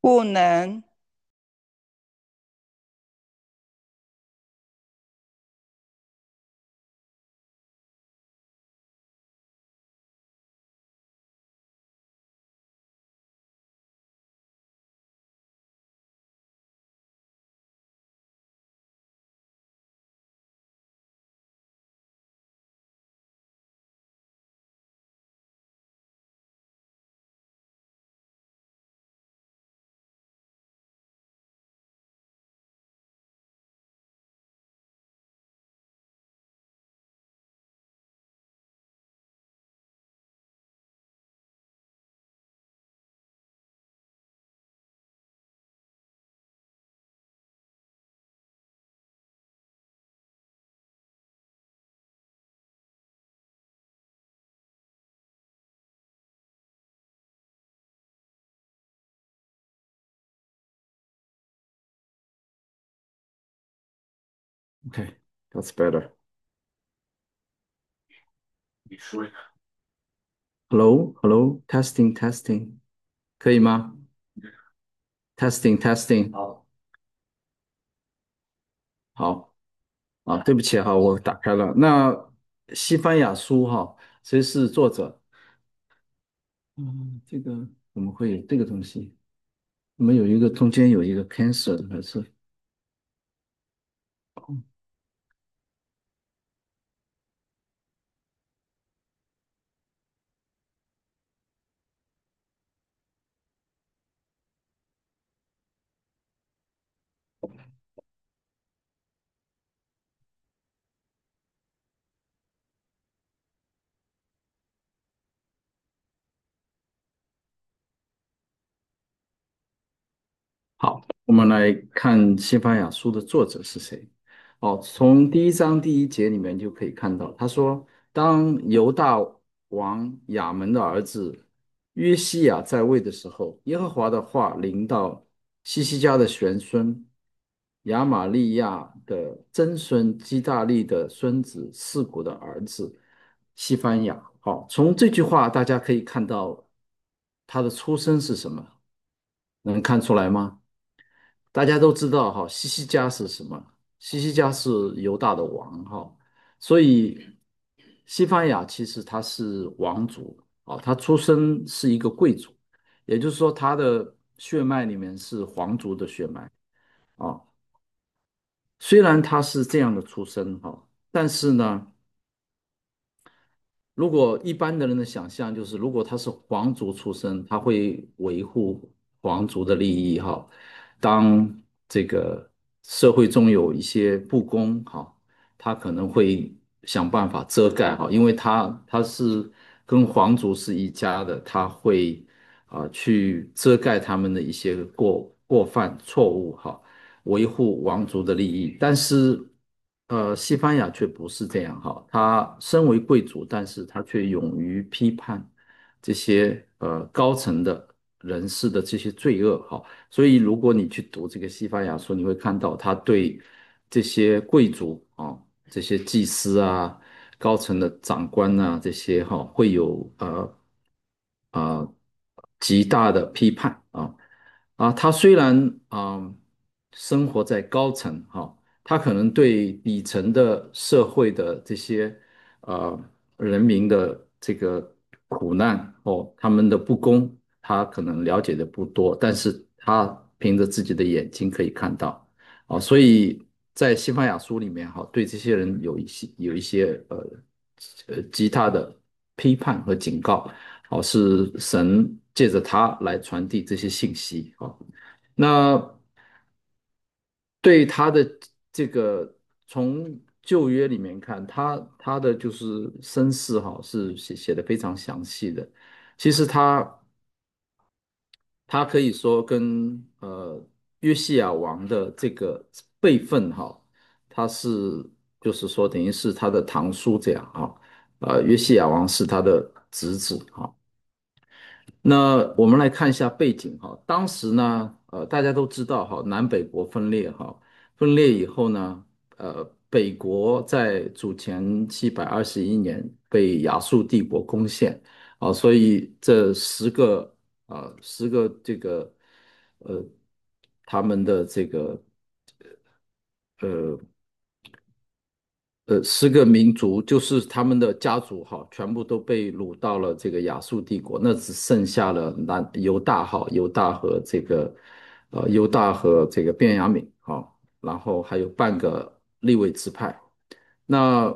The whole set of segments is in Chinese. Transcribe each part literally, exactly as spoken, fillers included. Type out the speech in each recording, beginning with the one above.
不能。 Okay, that's better. 你说一个。Hello, hello, testing, testing，可以吗？Testing, testing，好，好啊，对不起哈，我打开了。那西班牙书哈，谁是作者？嗯，这个怎么会有这个东西？我们有一个中间有一个 cancer 的还是？好，我们来看西班牙书的作者是谁。哦，从第一章第一节里面就可以看到，他说，当犹大王亚门的儿子约西亚在位的时候，耶和华的话临到西西家的玄孙亚玛利亚的曾孙基大利的孙子四谷的儿子西番雅。好，从这句话大家可以看到他的出身是什么，能看出来吗？大家都知道哈，西西家是什么？西西家是犹大的王哈，所以西番雅其实他是王族啊，他出生是一个贵族，也就是说他的血脉里面是皇族的血脉啊。虽然他是这样的出身哈，但是呢。如果一般的人的想象就是，如果他是皇族出身，他会维护皇族的利益哈。当这个社会中有一些不公哈，他可能会想办法遮盖哈，因为他他是跟皇族是一家的，他会啊去遮盖他们的一些过过犯错误哈，维护王族的利益。但是呃，西班牙却不是这样哈，他身为贵族，但是他却勇于批判这些呃高层的人士的这些罪恶哈。所以，如果你去读这个西班牙书，你会看到他对这些贵族啊、这些祭司啊、高层的长官啊这些哈、会有呃呃极大的批判啊啊。他虽然啊、生活在高层哈、他可能对底层的社会的这些呃人民的这个苦难哦，他们的不公，他可能了解的不多，但是他凭着自己的眼睛可以看到啊，所以在西班牙书里面哈，对这些人有一些有一些呃呃极大的批判和警告，哦，是神借着他来传递这些信息啊。那对他的这个从旧约里面看，他他的就是身世哈是写写的非常详细的。其实他他可以说跟呃约西亚王的这个辈分哈，他是就是说等于是他的堂叔这样哈，呃约西亚王是他的侄子哈。那我们来看一下背景哈，当时呢，呃，大家都知道哈，南北国分裂哈，分裂以后呢，呃，北国在主前七百二十一年被亚述帝国攻陷，啊，所以这十个啊，十个这个呃他们的这个呃呃，十个民族就是他们的家族哈，全部都被掳到了这个亚述帝国，那只剩下了南犹大哈，犹大和这个呃犹大和这个便雅悯哈，然后还有半个利未支派。那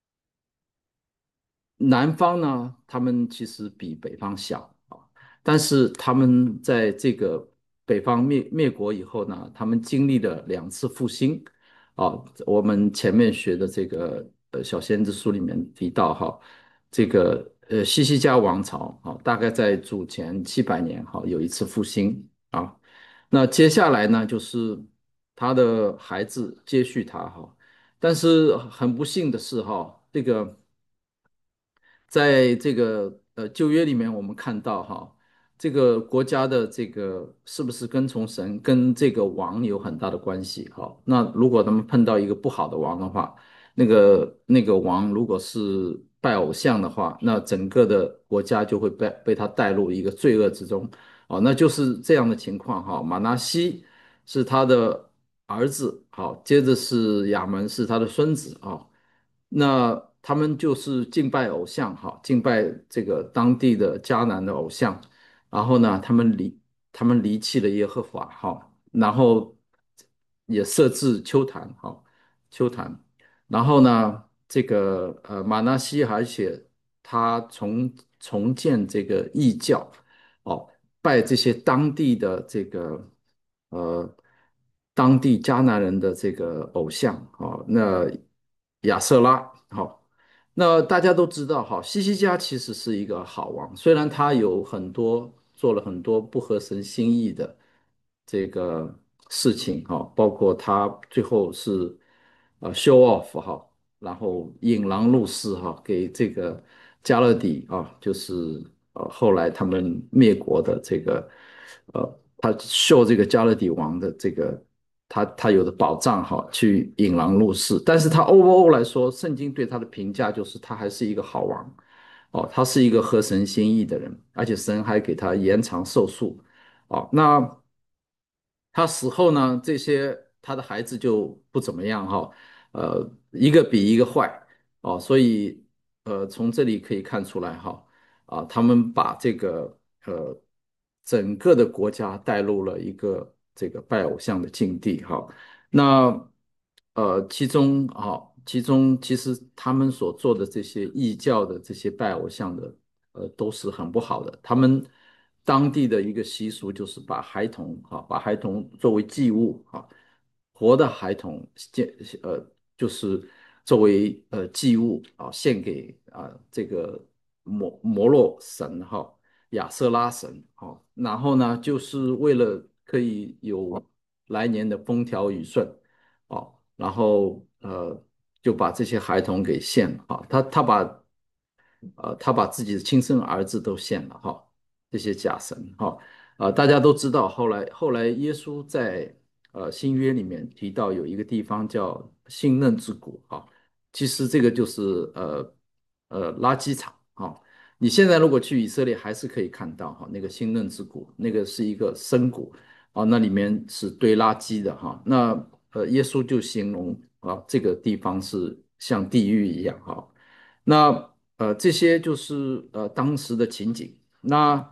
南方呢，他们其实比北方小啊，但是他们在这个北方灭灭国以后呢，他们经历了两次复兴啊。我们前面学的这个呃小先知书里面提到哈，这个呃西西家王朝啊，大概在主前七百年哈有一次复兴啊。那接下来呢，就是他的孩子接续他哈，但是很不幸的是哈，这个。在这个呃旧约里面，我们看到哈，这个国家的这个是不是跟从神，跟这个王有很大的关系哈。那如果他们碰到一个不好的王的话，那个那个王如果是拜偶像的话，那整个的国家就会被被他带入一个罪恶之中哦，那就是这样的情况哈。马拿西是他的儿子，好，接着是亚门是他的孙子啊。那他们就是敬拜偶像，哈，敬拜这个当地的迦南的偶像，然后呢，他们离他们离弃了耶和华，哈，然后也设置丘坛，哈，丘坛，然后呢，这个呃马纳西，而且他重重建这个异教，哦，拜这些当地的这个呃当地迦南人的这个偶像，哦，那亚瑟拉，好，那大家都知道，哈，西西家其实是一个好王，虽然他有很多做了很多不合神心意的这个事情，哈，包括他最后是呃 show off 哈，然后引狼入室哈，给这个加勒底啊，就是呃后来他们灭国的这个呃，他秀这个加勒底王的这个他他有的宝藏哈，去引狼入室，但是他 overall 来说，圣经对他的评价就是他还是一个好王哦，他是一个合神心意的人，而且神还给他延长寿数哦，那。他死后呢，这些他的孩子就不怎么样哈，呃，一个比一个坏哦，所以呃，从这里可以看出来哈，啊，他们把这个呃整个的国家带入了一个这个拜偶像的境地哈，那呃，其中啊，其中其实他们所做的这些异教的这些拜偶像的。呃，都是很不好的。他们当地的一个习俗就是把孩童啊，把孩童作为祭物啊，活的孩童献呃，就是作为呃祭物啊，献给啊这个摩摩洛神哈、亚瑟拉神哈、然后呢，就是为了可以有来年的风调雨顺哦，然后呃就把这些孩童给献了啊，他他把呃他把自己的亲生儿子都献了哈，这些假神哈，呃大家都知道，后来后来耶稣在呃新约里面提到有一个地方叫信嫩之谷哈，其实这个就是呃呃垃圾场哈，你现在如果去以色列还是可以看到哈，那个信嫩之谷，那个是一个深谷啊，那里面是堆垃圾的哈，那呃耶稣就形容啊这个地方是像地狱一样哈。那呃，这些就是呃当时的情景。那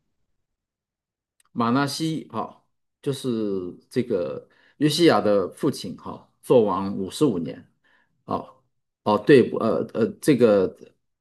马纳西哈、就是这个约西亚的父亲哈、做王五十五年。哦哦，对，呃呃，这个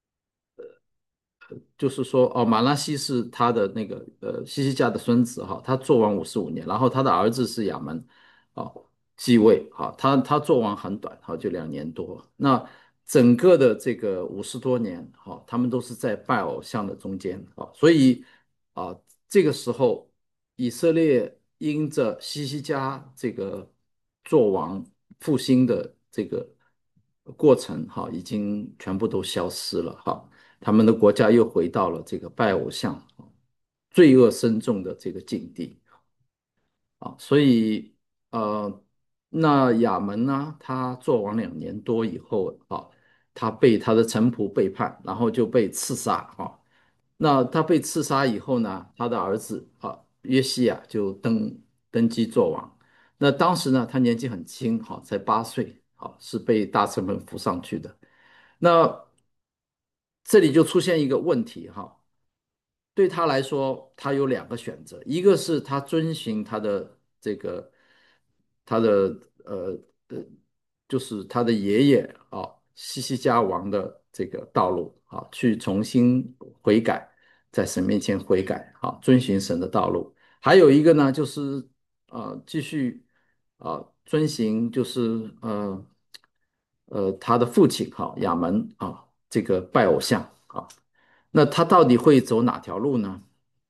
就是说，哦，马拉西是他的那个呃西西家的孙子哈，他做王五十五年，然后他的儿子是亚门，哦，继位哈，他他做王很短哈，就两年多。那整个的这个五十多年哈，他们都是在拜偶像的中间啊，所以啊，这个时候以色列因着西西家这个做王复兴的这个过程哈，已经全部都消失了哈。他们的国家又回到了这个拜偶像、罪恶深重的这个境地啊，所以呃，那亚门呢，他做王两年多以后啊，他被他的臣仆背叛，然后就被刺杀啊。那他被刺杀以后呢，他的儿子啊。 约西亚就登登基做王。那当时呢，他年纪很轻，哈，才八岁，好，是被大臣们扶上去的。那这里就出现一个问题，哈，对他来说，他有两个选择，一个是他遵循他的这个他的呃呃，就是他的爷爷啊西西家王的这个道路啊，去重新悔改，在神面前悔改啊，遵循神的道路。还有一个呢，就是呃继续啊遵循就是呃呃他的父亲哈亚门啊这个拜偶像啊，那他到底会走哪条路呢？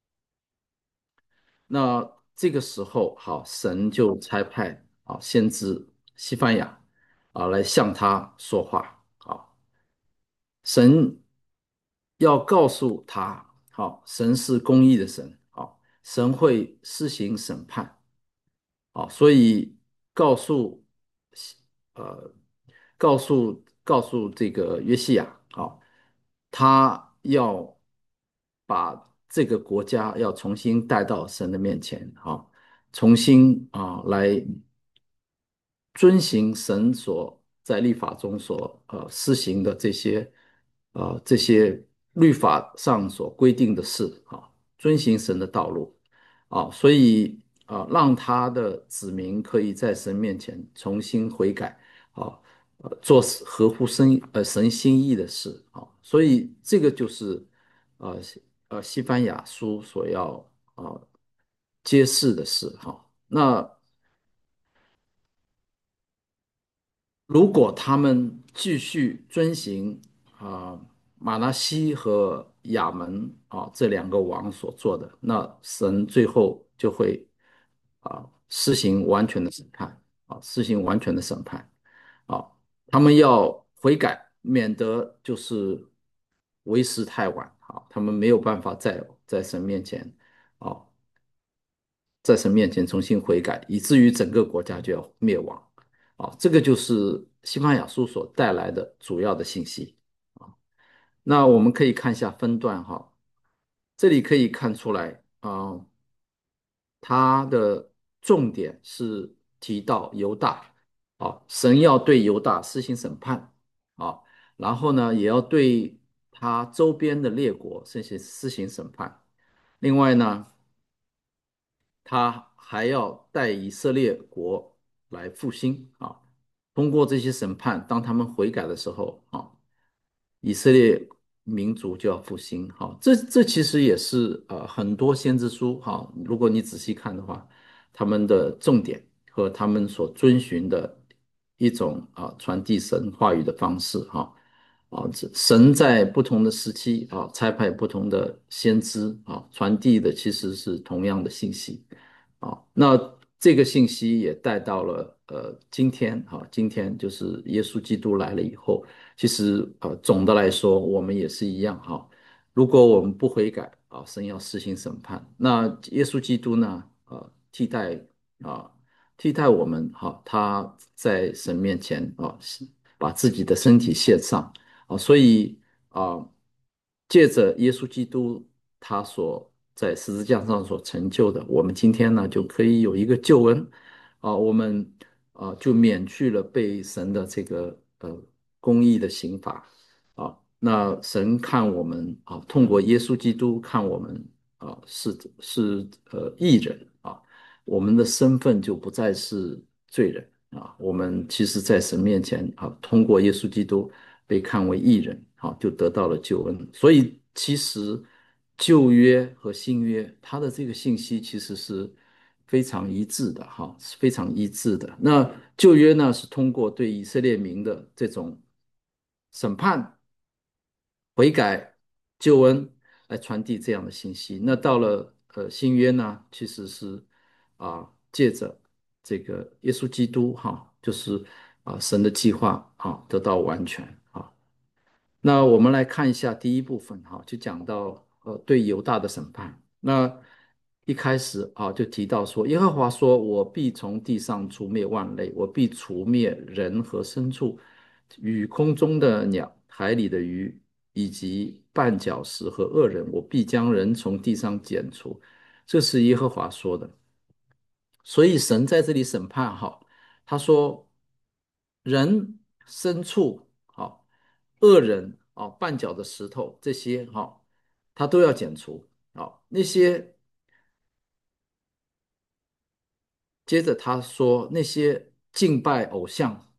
那这个时候，好，神就差派啊先知西番雅啊来向他说话啊，神要告诉他，好，神是公义的神，好，神会施行审判，好，所以告诉呃告诉告诉这个约西亚，好，他要把这个国家要重新带到神的面前，好，重新啊来遵行神所在律法中所呃施行的这些呃这些律法上所规定的事啊，遵行神的道路啊，所以啊让他的子民可以在神面前重新悔改啊，呃做合乎神呃神心意的事啊，所以这个就是呃呃西番雅书所要啊揭示的事哈。那如果他们继续遵行啊、马拿西和亚门啊这两个王所做的，那神最后就会啊、施行完全的审判啊，施行完全的审判啊，他们要悔改，免得就是为时太晚啊，他们没有办法在在神面前啊在神面前重新悔改，以至于整个国家就要灭亡。啊，这个就是西班牙书所带来的主要的信息。啊，那我们可以看一下分段哈，这里可以看出来啊，它的重点是提到犹大，啊，神要对犹大施行审判，啊，然后呢，也要对他周边的列国施行施行审判。另外呢，他还要带以色列国来复兴啊。通过这些审判，当他们悔改的时候啊，以色列民族就要复兴。哈，这这其实也是呃很多先知书哈，如果你仔细看的话，他们的重点和他们所遵循的一种啊传递神话语的方式哈。啊，这神在不同的时期啊，差派不同的先知啊，传递的其实是同样的信息。啊，那这个信息也带到了呃今天哈，今天就是耶稣基督来了以后，其实呃总的来说我们也是一样哈，如果我们不悔改啊，神要施行审判，那耶稣基督呢呃替代啊替代我们哈，他在神面前啊把自己的身体献上啊，所以啊借着耶稣基督他所在十字架上所成就的，我们今天呢就可以有一个救恩啊，我们啊就免去了被神的这个呃公义的刑罚啊。那神看我们啊，通过耶稣基督看我们啊是是呃义人啊，我们的身份就不再是罪人啊，我们其实在神面前啊，通过耶稣基督被看为义人，好，就得到了救恩。所以其实旧约和新约它的这个信息其实是非常一致的，哈，是非常一致的。那旧约呢是通过对以色列民的这种审判、悔改、救恩来传递这样的信息。那到了呃新约呢，其实是啊借着这个耶稣基督哈，就是啊神的计划啊得到完全啊。那我们来看一下第一部分哈，就讲到呃对犹大的审判。那一开始啊就提到说，耶和华说：“我必从地上除灭万类，我必除灭人和牲畜，与空中的鸟、海里的鱼，以及绊脚石和恶人，我必将人从地上剪除。” 这是耶和华说的。所以神在这里审判哈，他说人、牲畜、好恶人啊、绊脚的石头这些哈，他都要剪除啊。那些接着他说那些敬拜偶像、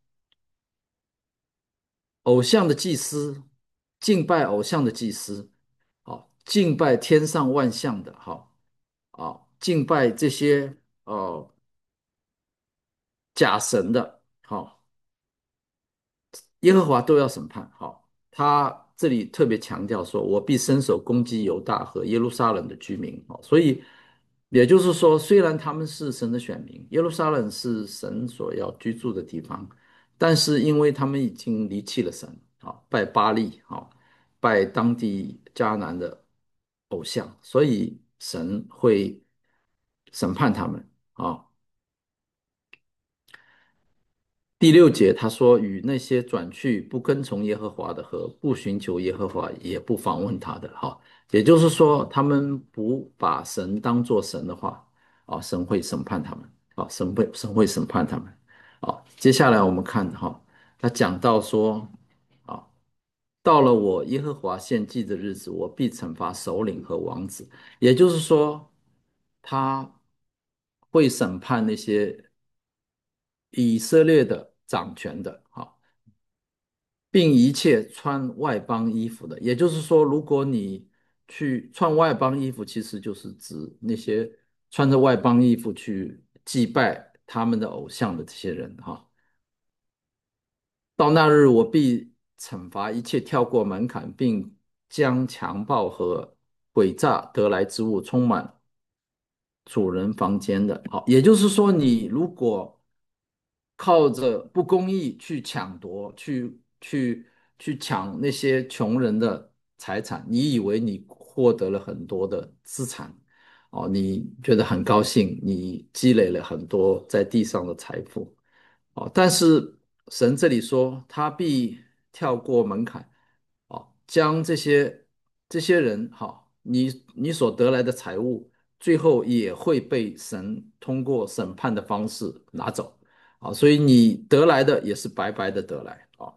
偶像的祭司，敬拜偶像的祭司，好敬拜天上万象的哈啊，敬拜这些呃假神的，好耶和华都要审判。好，他这里特别强调说：“我必伸手攻击犹大和耶路撒冷的居民。”好，所以也就是说，虽然他们是神的选民，耶路撒冷是神所要居住的地方，但是因为他们已经离弃了神，好，拜巴力，好，拜当地迦南的偶像，所以神会审判他们。啊，第六节他说：“与那些转去不跟从耶和华的和不寻求耶和华也不访问他的，哈，也就是说，他们不把神当作神的话，啊，神会审判他们，啊，神会神会审判他们。啊，接下来我们看哈，他讲到说，啊，到了我耶和华献祭的日子，我必惩罚首领和王子，也就是说，他会审判那些以色列的掌权的，哈。并一切穿外邦衣服的。也就是说，如果你去穿外邦衣服，其实就是指那些穿着外邦衣服去祭拜他们的偶像的这些人哈。到那日，我必惩罚一切跳过门槛，并将强暴和诡诈得来之物充满主人房间的。好，也就是说，你如果靠着不公义去抢夺、去去去抢那些穷人的财产，你以为你获得了很多的资产，哦，你觉得很高兴，你积累了很多在地上的财富，哦，但是神这里说，他必跳过门槛，哦，将这些这些人，哈，你你所得来的财物，最后也会被神通过审判的方式拿走，啊，所以你得来的也是白白的得来，啊。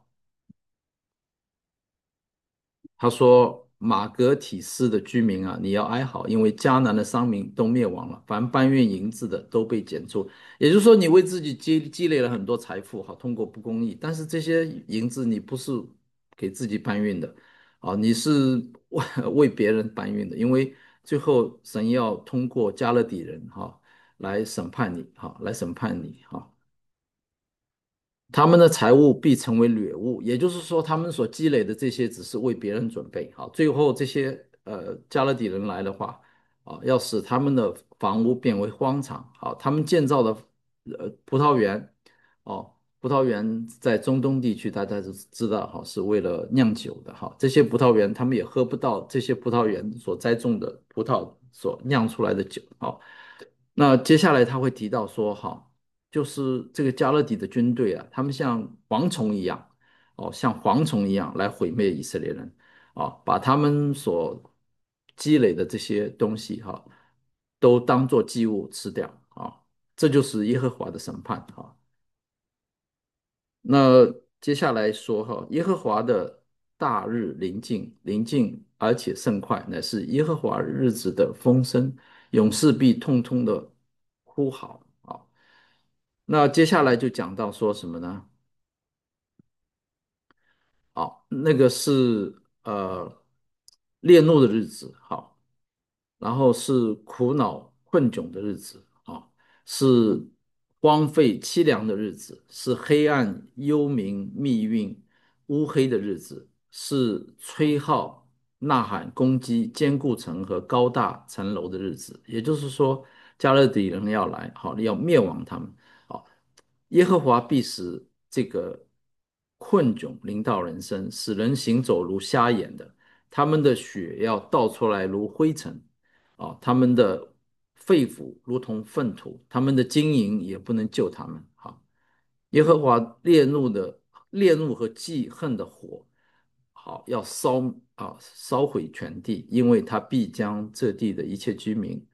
他说：“马格体斯的居民啊，你要哀嚎，因为迦南的商民都灭亡了，凡搬运银子的都被剪除。也就是说，你为自己积积累了很多财富，好，通过不公义，但是这些银子你不是给自己搬运的，啊，你是为为别人搬运的，因为最后神要通过加勒底人哈来审判你，哈，来审判你，哈。”他们的财物必成为掠物，也就是说，他们所积累的这些只是为别人准备。好，最后这些呃加勒底人来的话，啊，要使他们的房屋变为荒场。好，他们建造的呃葡萄园，哦，葡萄园在中东地区大家都知道，哈，是为了酿酒的。哈，这些葡萄园他们也喝不到这些葡萄园所栽种的葡萄所酿出来的酒。好，那接下来他会提到说，哈。就是这个加勒底的军队啊，他们像蝗虫一样，哦，像蝗虫一样来毁灭以色列人，啊，把他们所积累的这些东西哈，都当做祭物吃掉啊，这就是耶和华的审判啊。那接下来说哈，耶和华的大日临近，临近而且甚快，乃是耶和华日子的风声，勇士必痛痛的呼号啊。那接下来就讲到说什么呢？好，那个是呃烈怒的日子，好，然后是苦恼困窘的日子，啊，是荒废凄凉的日子，是黑暗幽冥密运乌黑的日子，是吹号呐喊攻击坚固城和高大城楼的日子。也就是说，加勒底人要来，好，要灭亡他们。好，耶和华必使这个困窘临到人生，使人行走如瞎眼的，他们的血要倒出来如灰尘，啊，他们的肺腑如同粪土，他们的金银也不能救他们。好，耶和华烈怒的烈怒和记恨的火，好，要烧啊烧毁全地，因为他必将这地的一切居民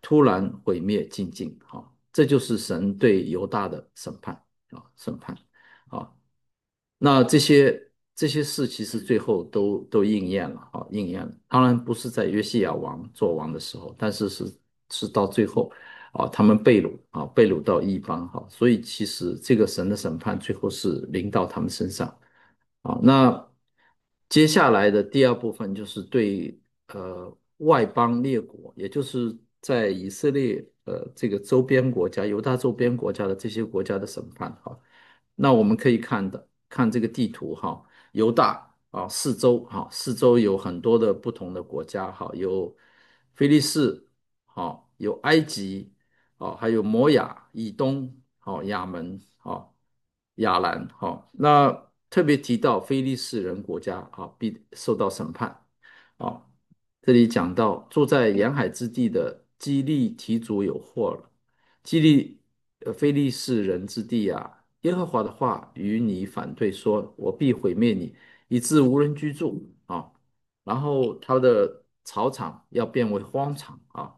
突然毁灭尽尽。好，这就是神对犹大的审判啊，审判啊。那这些这些事其实最后都都应验了啊，应验了。当然不是在约西亚王做王的时候，但是是是到最后啊，他们被掳啊，被掳到异邦哈，所以其实这个神的审判最后是临到他们身上。啊，那接下来的第二部分就是对呃外邦列国，也就是在以色列呃这个周边国家、犹大周边国家的这些国家的审判哈。那我们可以看的看这个地图哈，犹大啊四周哈，四周有很多的不同的国家哈，有菲利士，好，有埃及，哦，还有摩亚、以东，好，亚门，好，亚兰，好，那特别提到非利士人国家啊，必受到审判。啊，这里讲到住在沿海之地的基利提族有祸了。基利呃非利士人之地啊，耶和华的话与你反对说，我必毁灭你，以致无人居住啊。然后他的草场要变为荒场啊，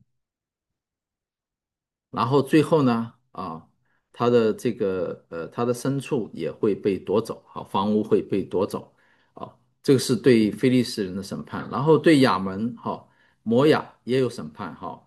然后最后呢，啊，他的这个呃，他的牲畜也会被夺走，好，房屋会被夺走，啊，这个是对非利士人的审判。然后对亚门，哈，摩亚也有审判，哈，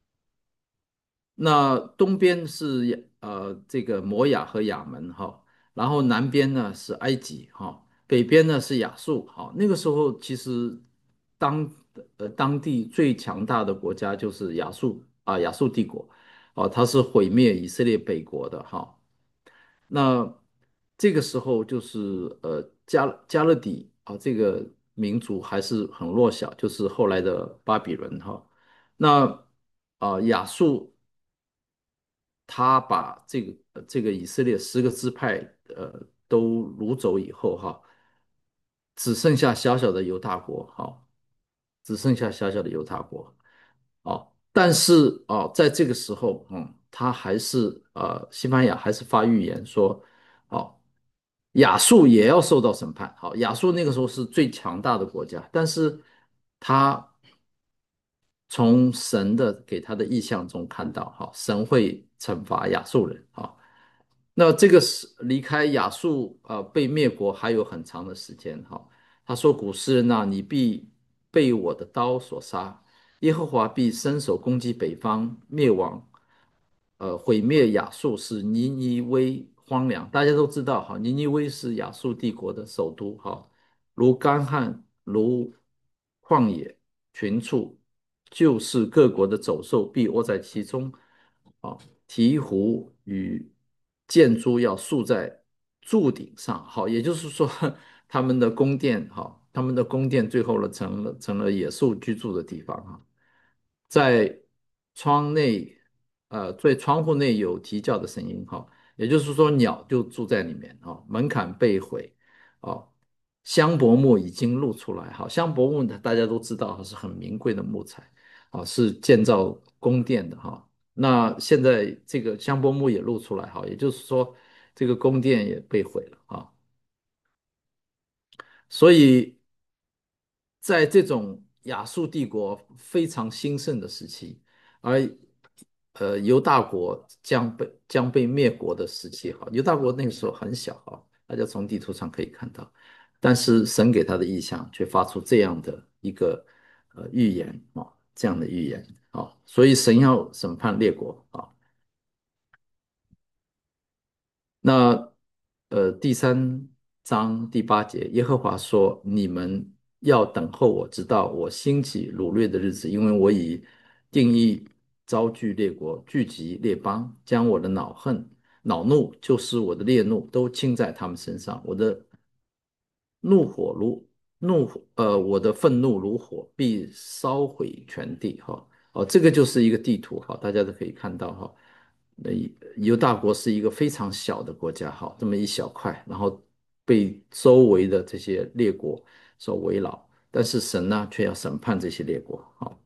那东边是呃这个摩亚和亚门哈，然后南边呢是埃及哈，北边呢是亚述哈。那个时候其实当呃当地最强大的国家就是亚述啊，亚述帝国哦，它是毁灭以色列北国的哈。那这个时候就是呃加加勒底啊这个民族还是很弱小，就是后来的巴比伦哈。那啊亚述他把这个呃这个以色列十个支派呃都掳走以后哈，只剩下小小的犹大国哈，只剩下小小的犹大国哦。但是哦，在这个时候，嗯，他还是呃，西班牙还是发预言说，哦，亚述也要受到审判。好，亚述那个时候是最强大的国家，但是他从神的给他的意象中看到，哈，神会惩罚亚述人，哈。那这个是离开亚述，呃，被灭国还有很长的时间，哈。他说：“古诗人呐，你必被我的刀所杀，耶和华必伸手攻击北方，灭亡，呃，毁灭亚述，使尼尼微荒凉。大家都知道，哈，尼尼微是亚述帝国的首都，哈，如干旱，如旷野，群畜，就是各国的走兽必窝在其中，啊，鹈鹕与箭猪要竖在柱顶上，好，也就是说，他们的宫殿，哈，他们的宫殿最后呢，成了成了野兽居住的地方，哈。在窗内，呃，在窗户内有啼叫的声音哈，也就是说鸟就住在里面啊，门槛被毁啊，香柏木已经露出来哈，香柏木呢大家都知道是很名贵的木材啊，是建造宫殿的哈。那现在这个香柏木也露出来哈，也就是说这个宫殿也被毁了啊，所以在这种亚述帝国非常兴盛的时期，而呃犹大国将被将被灭国的时期，哈，犹大国那个时候很小哈，大家从地图上可以看到，但是神给他的意象却发出这样的一个呃预言啊，这样的预言啊，所以神要审判列国啊。那呃，第三章第八节，耶和华说：“你们要等候我，直到我兴起掳掠的日子，因为我已定义招聚列国，聚集列邦，将我的恼恨、恼怒，就是我的烈怒，都倾在他们身上。我的怒火如怒火，呃，我的愤怒如火，必烧毁全地。”哈，哦，这个就是一个地图，哈，大家都可以看到，哈。那犹大国是一个非常小的国家，哈，这么一小块，然后被周围的这些列国所围绕，但是神呢，却要审判这些列国，好，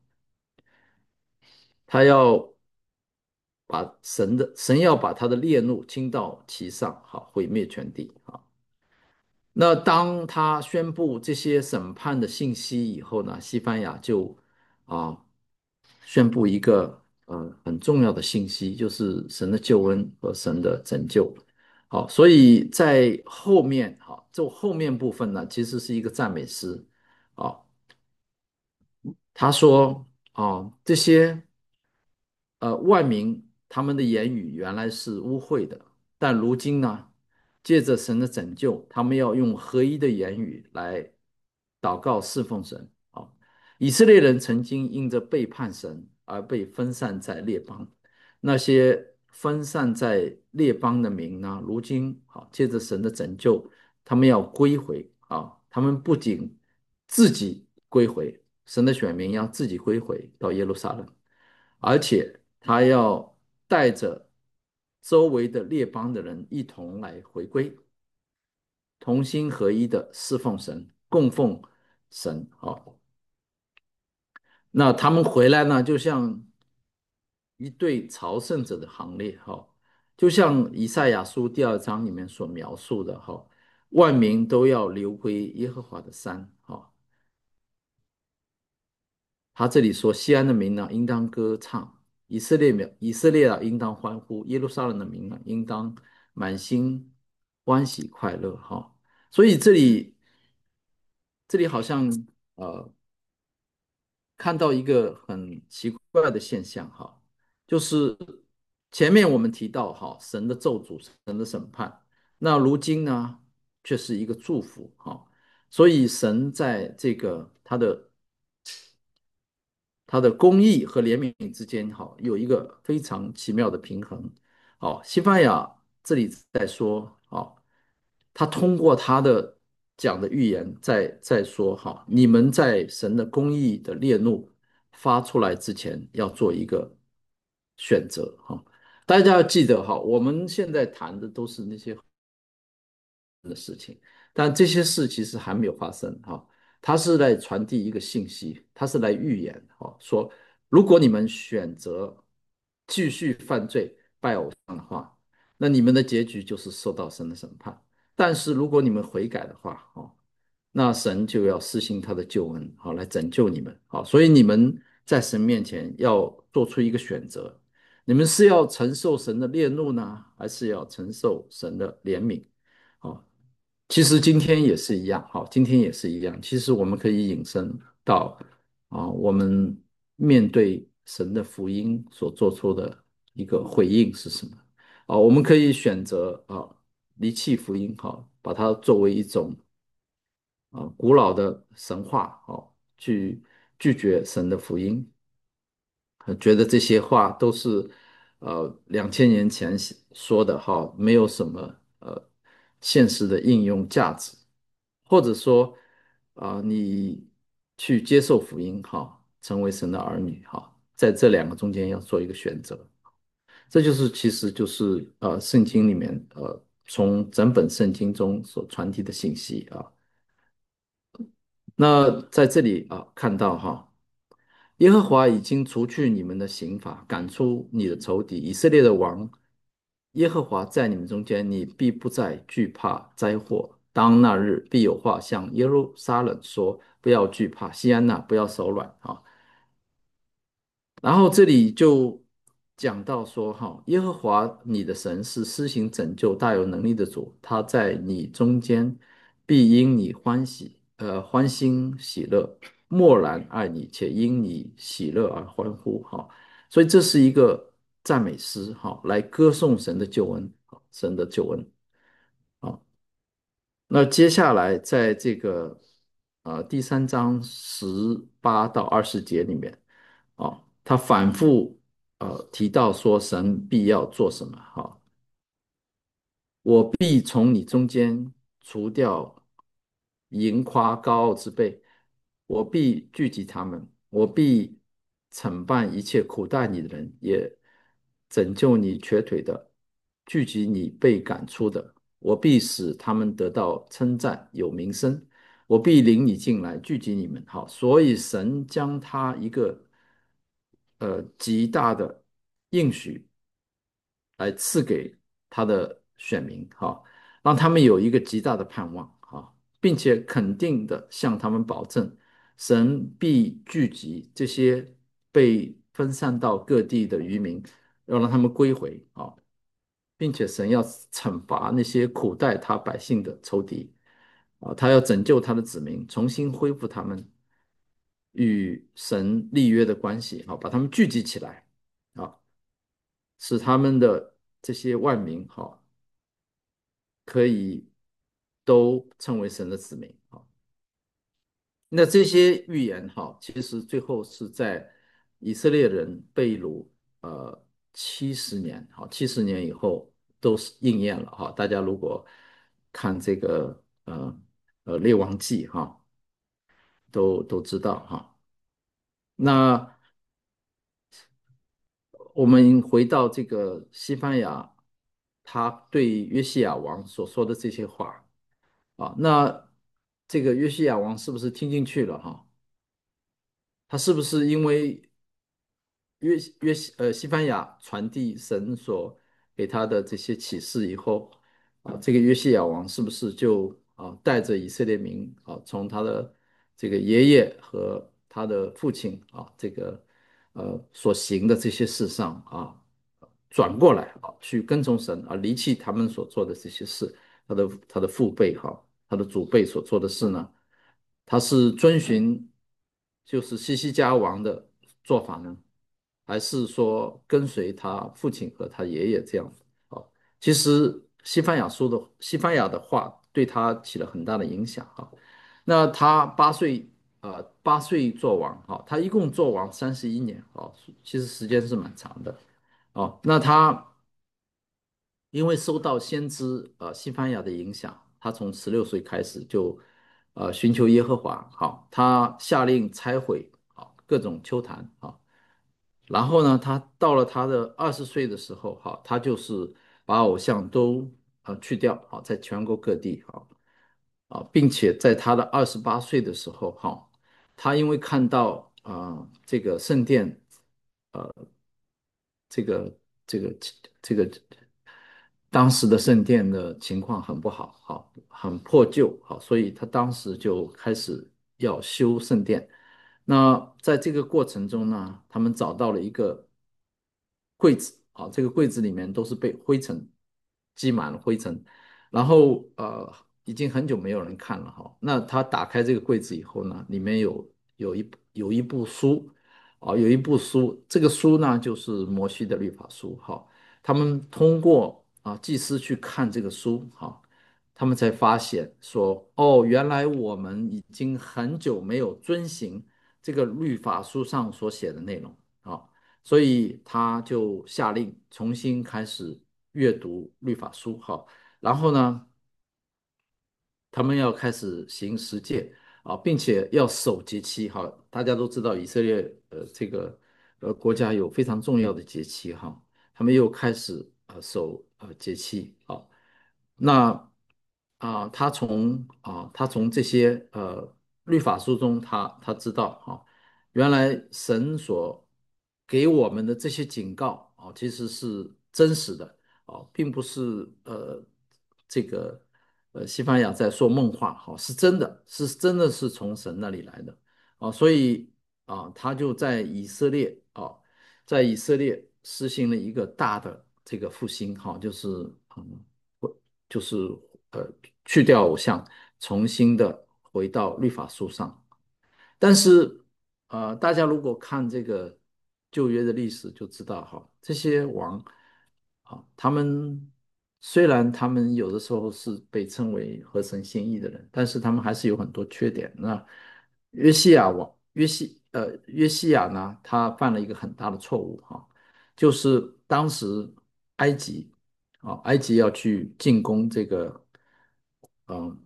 他要把神的神要把他的烈怒倾到其上，好，毁灭全地，好。那当他宣布这些审判的信息以后呢，西班牙就啊宣布一个呃很重要的信息，就是神的救恩和神的拯救。好，所以在后面，好，这后面部分呢，其实是一个赞美诗。啊，他说，哦，这些呃万民他们的言语原来是污秽的，但如今呢，借着神的拯救，他们要用合一的言语来祷告侍奉神。啊，以色列人曾经因着背叛神而被分散在列邦，那些分散在列邦的民呢，如今好借着神的拯救，他们要归回啊，他们不仅自己归回，神的选民要自己归回到耶路撒冷，而且他要带着周围的列邦的人一同来回归，同心合一的侍奉神，供奉神。好，那他们回来呢，就像一队朝圣者的行列。哈，就像以赛亚书第二章里面所描述的。哈，万民都要流归耶和华的山。哈，他这里说，西安的民呢，应当歌唱；以色列民，以色列啊，应当欢呼；耶路撒冷的民呢，应当满心欢喜快乐。哈，所以这里这里好像呃看到一个很奇怪的现象。哈，就是前面我们提到哈，神的咒诅、神的审判，那如今呢，却是一个祝福。哈，所以神在这个他的它的公义和怜悯之间，好有一个非常奇妙的平衡。好，西班牙这里在说，好，他通过他的讲的预言在在说，哈，你们在神的公义的烈怒发出来之前，要做一个选择。哈，大家要记得，哈，我们现在谈的都是那些但这些事其实还没有发生。哈，他是来传递一个信息，他是来预言。哈，说如果你们选择继续犯罪拜偶像的话，那你们的结局就是受到神的审判。但是如果你们悔改的话，哦，那神就要施行他的救恩，好来拯救你们。好，所以你们在神面前要做出一个选择，你们是要承受神的烈怒呢，还是要承受神的怜悯？好，其实今天也是一样。好，今天也是一样。其实我们可以引申到啊，我们面对神的福音所做出的一个回应是什么？啊，我们可以选择啊离弃福音。哈，把它作为一种啊古老的神话。好，去拒绝神的福音，呃觉得这些话都是呃两千年前说的。哈，没有什么呃现实的应用价值。或者说啊、你去接受福音。哈，成为神的儿女。哈，在这两个中间要做一个选择。这就是其实就是呃圣经里面呃从整本圣经中所传递的信息啊。那在这里啊看到哈，耶和华已经除去你们的刑罚，赶出你的仇敌，以色列的王。耶和华在你们中间，你必不再惧怕灾祸。当那日，必有话向耶路撒冷说：不要惧怕，西安娜，不要手软。啊。然后这里就讲到说，哈，耶和华你的神是施行拯救、大有能力的主，他在你中间必因你欢喜，呃，欢欣喜乐，默然爱你，且因你喜乐而欢呼。哈，所以这是一个赞美诗。哈，来歌颂神的救恩。好，神的救恩。好，那接下来在这个呃第三章十八到二十节里面。哦，他反复呃提到说神必要做什么。哈，我必从你中间除掉盈夸高傲之辈，我必聚集他们，我必惩办一切苦待你的人，也拯救你瘸腿的，聚集你被赶出的，我必使他们得到称赞，有名声。我必领你进来，聚集你们。好，所以神将他一个呃极大的应许来赐给他的选民。哈，让他们有一个极大的盼望。哈，并且肯定的向他们保证，神必聚集这些被分散到各地的渔民，要让他们归回啊，并且神要惩罚那些苦待他百姓的仇敌啊，他要拯救他的子民，重新恢复他们与神立约的关系啊，把他们聚集起来啊，使他们的这些万民哈可以都称为神的子民啊。那这些预言哈，其实最后是在以色列人被掳呃七十年，好七十年以后都是应验了哈。大家如果看这个呃呃列王记哈，都都知道哈。那我们回到这个西班牙，他对约西亚王所说的这些话啊，那这个约西亚王是不是听进去了哈？他是不是因为约约西呃西班牙传递神所给他的这些启示以后啊，这个约西亚王是不是就啊带着以色列民啊从他的这个爷爷和他的父亲啊这个呃所行的这些事上啊转过来啊去跟从神啊离弃他们所做的这些事，他的他的父辈哈他的祖辈所做的事呢？他是遵循就是西西家王的做法呢，还是说跟随他父亲和他爷爷这样子？啊，其实西班牙说的西班牙的话对他起了很大的影响啊。那他八岁呃八岁做王哈，他一共做王三十一年啊，其实时间是蛮长的哦。那他因为受到先知呃西班牙的影响，他从十六岁开始就呃寻求耶和华，好，他下令拆毁好各种丘坛啊，然后呢，他到了他的二十岁的时候，哈，他就是把偶像都呃去掉，好，在全国各地，哈啊，并且在他的二十八岁的时候，哈，他因为看到啊、呃这个圣殿，呃，这个这个这个当时的圣殿的情况很不好，好，很破旧，好，所以他当时就开始要修圣殿。那在这个过程中呢，他们找到了一个柜子啊，这个柜子里面都是被灰尘积满了灰尘，然后呃，已经很久没有人看了哈。那他打开这个柜子以后呢，里面有有一有一部书啊，有一部书，这个书呢就是摩西的律法书哈。他们通过啊祭司去看这个书哈，他们才发现说，哦，原来我们已经很久没有遵行这个律法书上所写的内容啊。所以他就下令重新开始阅读律法书，哈，然后呢，他们要开始行十诫啊，并且要守节期，哈，大家都知道以色列呃这个呃国家有非常重要的节期，哈，他们又开始呃守呃节期，啊，那啊他从啊他从这些呃律法书中他他知道哈。原来神所给我们的这些警告啊，其实是真实的啊，并不是呃这个呃西班牙在说梦话，哈，是真的，是真的是从神那里来的啊，所以啊，他就在以色列啊，在以色列实行了一个大的这个复兴，哈，就是嗯，就是呃去掉偶像，重新的回到律法书上。但是，呃，大家如果看这个旧约的历史，就知道哈，这些王啊，他们虽然他们有的时候是被称为合神心意的人，但是他们还是有很多缺点。那约西亚王约西呃约西亚呢，他犯了一个很大的错误哈，就是当时埃及啊，埃及要去进攻这个。嗯，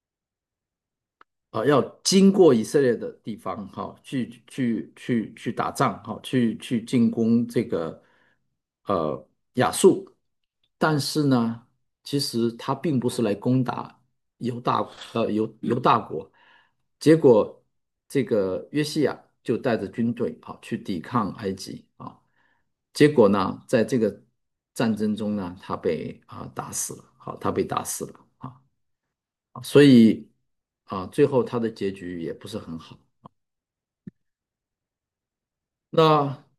啊，要经过以色列的地方，哈，去去去去打仗，哈，去去进攻这个呃亚述。但是呢，其实他并不是来攻打犹大呃犹犹大国，结果这个约西亚就带着军队啊去抵抗埃及啊，结果呢，在这个战争中呢，他被啊打死了，好，他被打死了啊。所以啊，最后他的结局也不是很好。那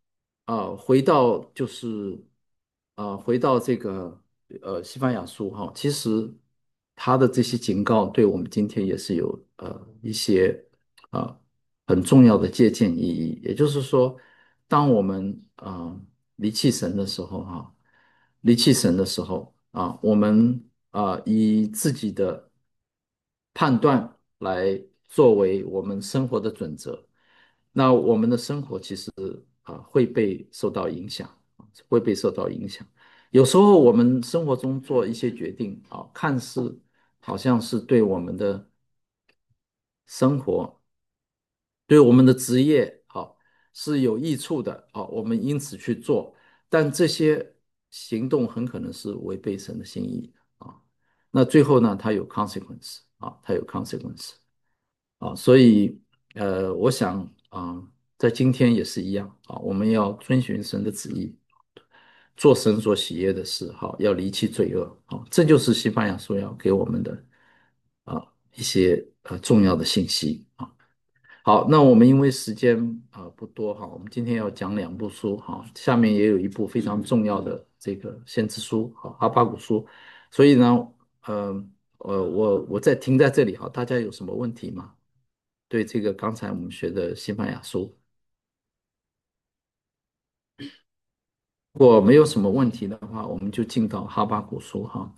啊，回到就是啊，回到这个呃西班牙书哈，其实他的这些警告对我们今天也是有呃一些啊很重要的借鉴意义。也就是说，当我们啊离弃神的时候哈，离弃神的时候啊，我们啊以自己的判断来作为我们生活的准则。那我们的生活其实啊会被受到影响，会被受到影响。有时候我们生活中做一些决定啊，看似好像是对我们的生活、对我们的职业啊是有益处的啊，我们因此去做，但这些行动很可能是违背神的心意啊。那最后呢，它有 consequence 啊，它有 consequence。啊，所以呃，我想啊，在今天也是一样啊，我们要遵循神的旨意，做神所喜悦的事，哈，要离弃罪恶，啊，这就是西班牙书要给我们的啊一些呃重要的信息啊。好，那我们因为时间啊、呃不多哈，我们今天要讲两部书哈，下面也有一部非常重要的这个先知书哈，哈巴谷书，所以呢，呃呃，我我再停在这里哈，大家有什么问题吗？对这个刚才我们学的西班牙书，如果没有什么问题的话，我们就进到哈巴谷书哈。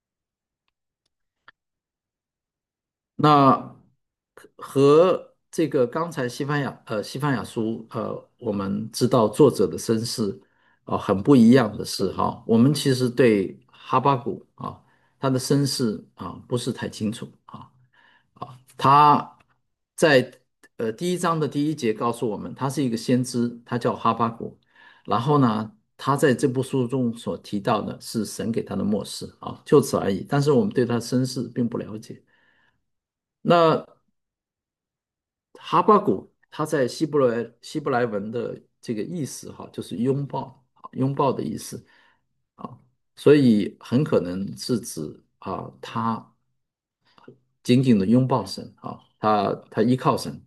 那和这个刚才西班牙呃西班牙书呃，我们知道作者的身世啊、很不一样的是哈，我们其实对哈巴谷啊他的身世啊不是太清楚啊。啊，他在呃第一章的第一节告诉我们，他是一个先知，他叫哈巴谷。然后呢，他在这部书中所提到的是神给他的默示啊，就此而已。但是我们对他的身世并不了解。那哈巴谷他在希伯来希伯来文的这个意思哈，就是拥抱，拥抱的意思啊，所以很可能是指啊，他紧紧的拥抱神啊，他他依靠神。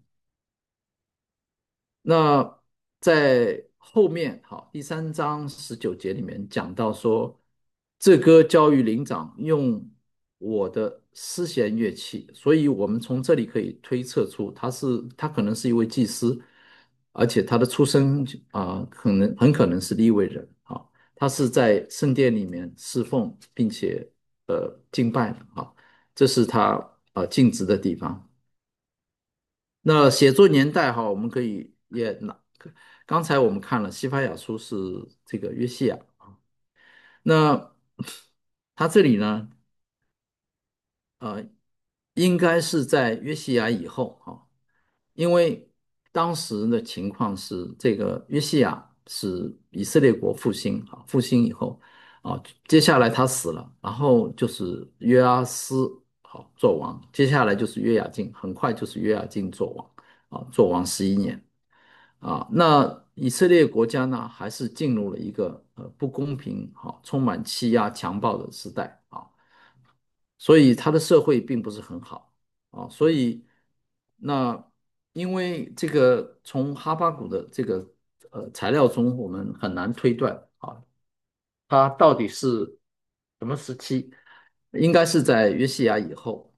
那在后面，好，第三章十九节里面讲到说，这歌教育灵长用我的丝弦乐器，所以我们从这里可以推测出他是他可能是一位祭司，而且他的出身啊、可能很可能是利未人啊，他是在圣殿里面侍奉，并且呃敬拜的啊，这是他呃尽职的地方。那写作年代哈，我们可以也拿，刚才我们看了西番雅书是这个约西亚啊，那他这里呢，呃，应该是在约西亚以后哈，因为当时的情况是这个约西亚是以色列国复兴啊，复兴以后啊，接下来他死了，然后就是约阿斯好做王，接下来就是约雅敬，很快就是约雅敬做王啊，做王十一年。啊，那以色列国家呢，还是进入了一个呃不公平、哈、充满欺压、强暴的时代啊，所以他的社会并不是很好啊，所以那因为这个从哈巴谷的这个呃材料中，我们很难推断啊，他到底是什么时期，应该是在约西亚以后。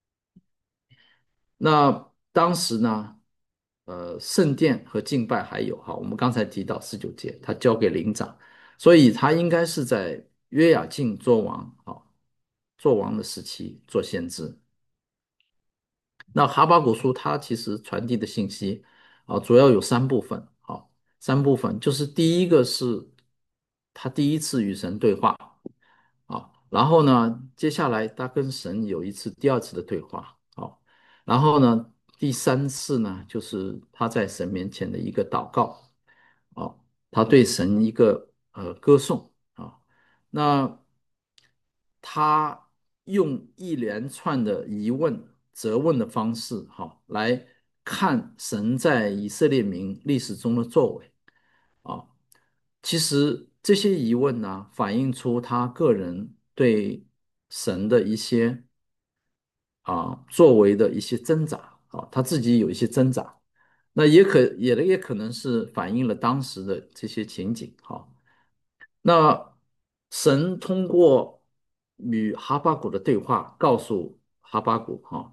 那当时呢，呃，圣殿和敬拜还有哈，我们刚才提到十九节，他交给灵长，所以他应该是在约雅敬做王啊，做王的时期做先知。那哈巴谷书它其实传递的信息啊，主要有三部分啊，三部分就是第一个是他第一次与神对话啊，然后呢，接下来他跟神有一次第二次的对话，好，然后呢，第三次呢，就是他在神面前的一个祷告，啊，他对神一个呃歌颂啊，那他用一连串的疑问、责问的方式，哈，来看神在以色列民历史中的作为啊。其实这些疑问呢，反映出他个人对神的一些啊作为的一些挣扎啊，他自己有一些挣扎那也可也也可能是反映了当时的这些情景。哈，那神通过与哈巴谷的对话，告诉哈巴谷，哈，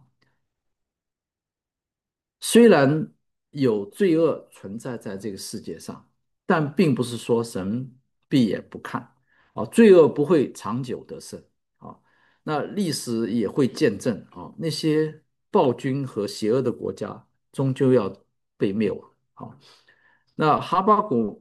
虽然有罪恶存在在这个世界上，但并不是说神闭眼不看啊，罪恶不会长久得胜啊。那历史也会见证啊，那些暴君和邪恶的国家终究要被灭亡啊。那哈巴谷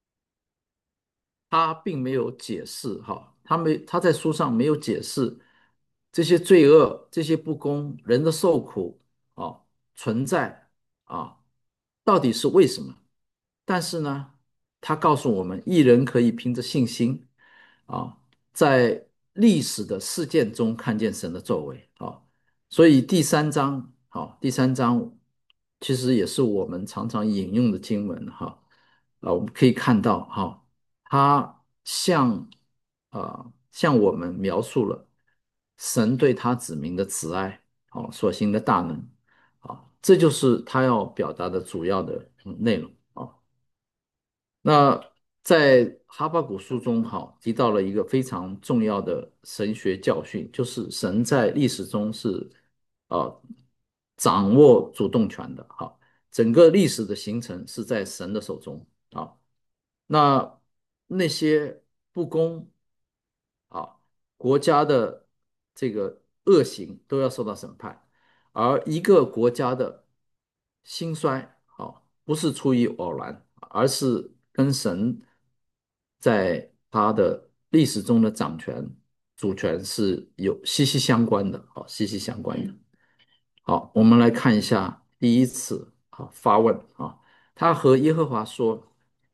他并没有解释哈，他没他在书上没有解释这些罪恶、这些不公、人的受苦啊存在啊，到底是为什么？但是呢，他告诉我们，艺人可以凭着信心啊，在历史的事件中看见神的作为啊。所以第三章，好，第三章其实也是我们常常引用的经文哈。啊，我们可以看到哈，他向啊向我们描述了神对他子民的慈爱，哦所行的大能，啊，这就是他要表达的主要的嗯内容啊。那在哈巴谷书中，哈提到了一个非常重要的神学教训，就是神在历史中是呃掌握主动权的，哈，整个历史的形成是在神的手中啊。那那些不公啊，国家的这个恶行都要受到审判，而一个国家的兴衰啊，不是出于偶然，而是跟神在他的历史中的掌权、主权是有息息相关的，啊，息息相关的。好，我们来看一下第一次啊发问啊，他和耶和华说。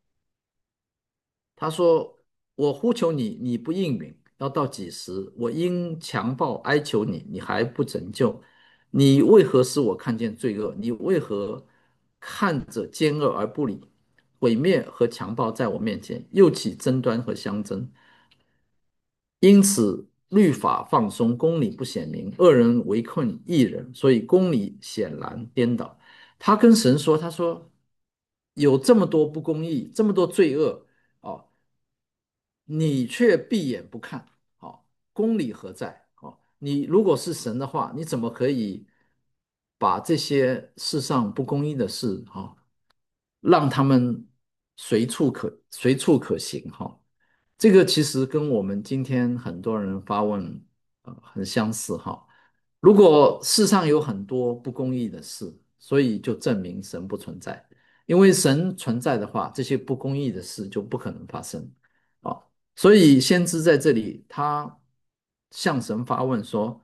他说：“我呼求你，你不应允，要到几时？我因强暴哀求你，你还不拯救？你为何使我看见罪恶？你为何看着奸恶而不理？毁灭和强暴在我面前，又起争端和相争。因此，律法放松，公理不显明，恶人围困义人，所以公理显然颠倒。”他跟神说：“他说有这么多不公义，这么多罪恶。”哦，你却闭眼不看，好，公理何在？好，你如果是神的话，你怎么可以把这些世上不公义的事，哈，让他们随处可随处可行？哈，这个其实跟我们今天很多人发问，呃，很相似，哈。如果世上有很多不公义的事，所以就证明神不存在，因为神存在的话，这些不公义的事就不可能发生。啊。所以先知在这里，他向神发问说，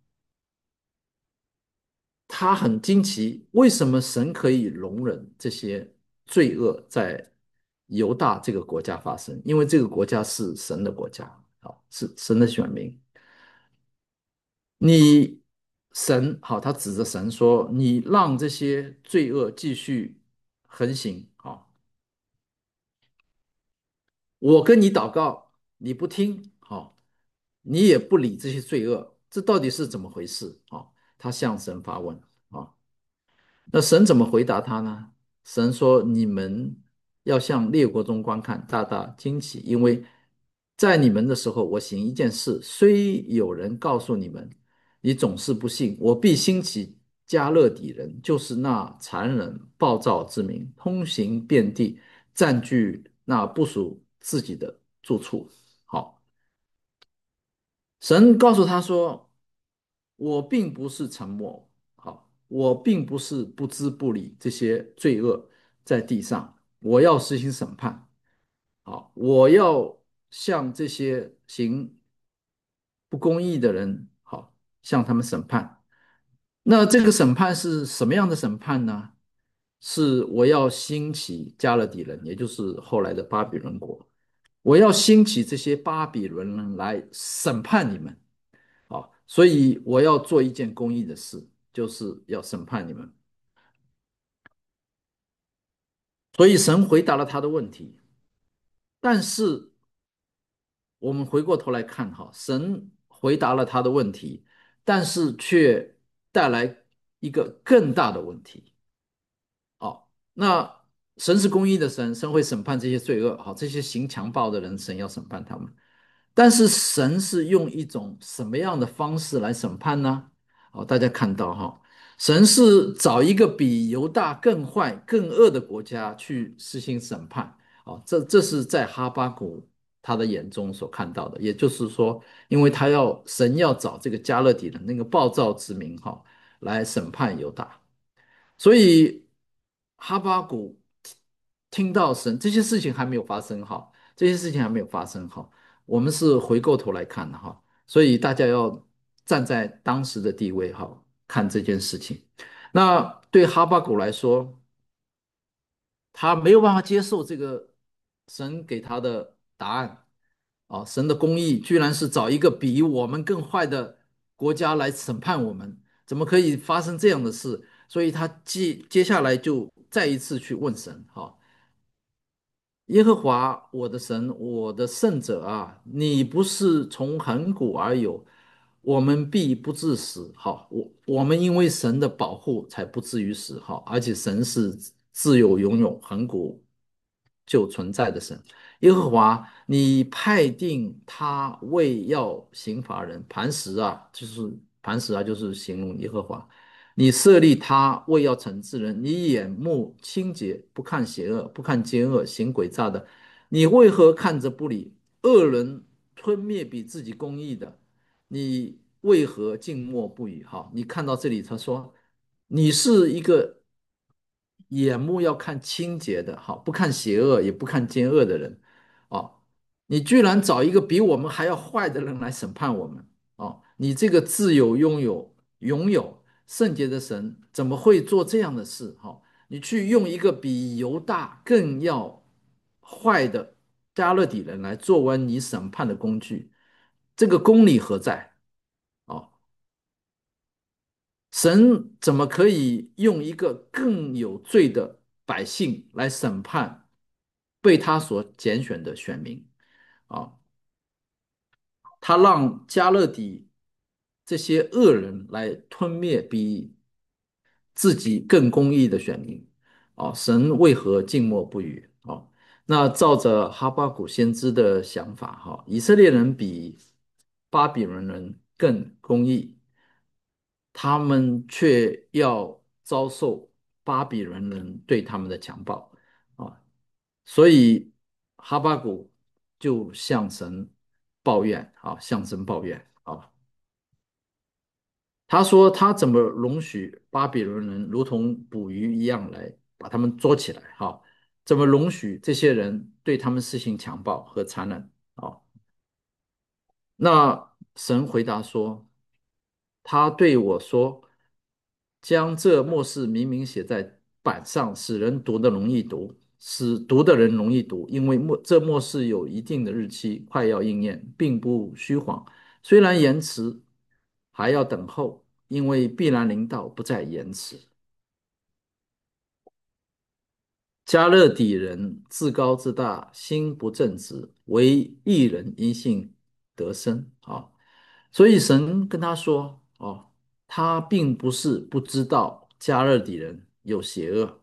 他很惊奇，为什么神可以容忍这些罪恶在犹大这个国家发生？因为这个国家是神的国家，啊，是神的选民。你神好，他指着神说，你让这些罪恶继续横行，啊，我跟你祷告，你不听，好，你也不理这些罪恶，这到底是怎么回事？啊，他向神发问啊。那神怎么回答他呢？神说：“你们要向列国中观看，大大惊奇，因为在你们的时候，我行一件事，虽有人告诉你们，你总是不信，我必兴起加勒底人，就是那残忍暴躁之民，通行遍地，占据那不属自己的住处。”好，神告诉他说：“我并不是沉默，好，我并不是不知不理这些罪恶在地上，我要实行审判，好，我要向这些行不公义的人，好，向他们审判。那这个审判是什么样的审判呢？是我要兴起加勒底人，也就是后来的巴比伦国，我要兴起这些巴比伦人来审判你们。”啊，所以我要做一件公益的事，就是要审判你们。所以神回答了他的问题，但是我们回过头来看哈，神回答了他的问题，但是却带来一个更大的问题。 那神是公义的神，神会审判这些罪恶，好，这些行强暴的人，神要审判他们。但是神是用一种什么样的方式来审判呢？好，大家看到哈，神是找一个比犹大更坏、更恶的国家去实行审判。哦，这这是在哈巴谷他的眼中所看到的，也就是说，因为他要神要找这个加勒底的那个暴躁之民哈来审判犹大。所以哈巴谷听到神这些事情还没有发生哈，这些事情还没有发生哈，我们是回过头来看的哈，所以大家要站在当时的地位哈，看这件事情。那对哈巴谷来说，他没有办法接受这个神给他的答案啊，神的公义居然是找一个比我们更坏的国家来审判我们，怎么可以发生这样的事？所以他接接下来就再一次去问神，哈，耶和华我的神，我的圣者啊，你不是从恒古而有，我们必不致死。好，我我们因为神的保护才不至于死。好，而且神是自有永有、恒古就存在的神。耶和华，你派定他为要刑罚人，磐石啊，就是磐石啊，就是形容耶和华。你设立他为要惩治人，你眼目清洁，不看邪恶，不看奸恶，行诡诈的。你为何看着不理？恶人吞灭比自己公义的，你为何静默不语？好，你看到这里，他说你是一个眼目要看清洁的，好，不看邪恶，也不看奸恶的人，哦，你居然找一个比我们还要坏的人来审判我们，哦，你这个自有拥有拥有圣洁的神怎么会做这样的事？哈、你去用一个比犹大更要坏的加勒底人来作为你审判的工具，这个公理何在？哦，神怎么可以用一个更有罪的百姓来审判被他所拣选的选民？啊，他让加勒底这些恶人来吞灭比自己更公义的选民。啊，神为何静默不语？啊，那照着哈巴谷先知的想法，哈，以色列人比巴比伦人更公义，他们却要遭受巴比伦人对他们的强暴啊，所以哈巴谷就向神抱怨啊，向神抱怨啊，他说他怎么容许巴比伦人如同捕鱼一样来把他们捉起来？哈，怎么容许这些人对他们实行强暴和残忍？啊，那神回答说。他对我说：“将这末世明明写在板上，使人读得容易读，使读的人容易读，因为末这末世有一定的日期，快要应验，并不虚谎。虽然延迟，还要等候，因为必然临到，不再延迟。”加勒底人自高自大，心不正直，唯一人因信得生。啊，所以神跟他说：“哦，他并不是不知道加勒底人有邪恶，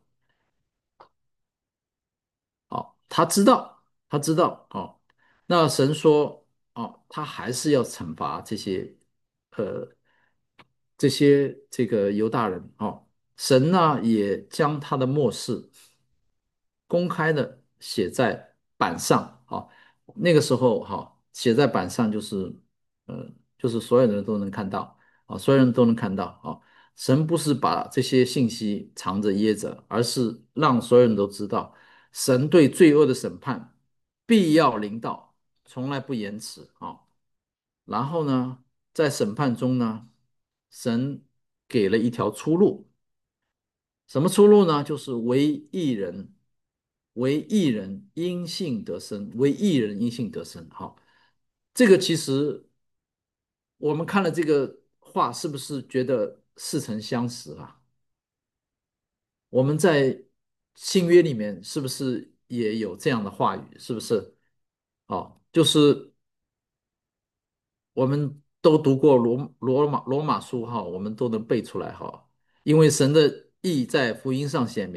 哦，他知道，他知道。哦，那神说：哦，他还是要惩罚这些，呃，这些这个犹大人。哦，神呢也将他的末世。”公开的写在板上啊，那个时候哈，写在板上就是，呃，就是所有人都能看到啊，所有人都能看到啊。神不是把这些信息藏着掖着，而是让所有人都知道，神对罪恶的审判必要临到，从来不延迟啊。然后呢，在审判中呢，神给了一条出路，什么出路呢？就是为一人，为一人因信得生，为一人因信得生。好，这个其实我们看了这个话，是不是觉得似曾相识啊？我们在新约里面是不是也有这样的话语？是不是？哦，就是我们都读过罗罗马罗马书哈，我们都能背出来哈，因为神的意在福音上显明。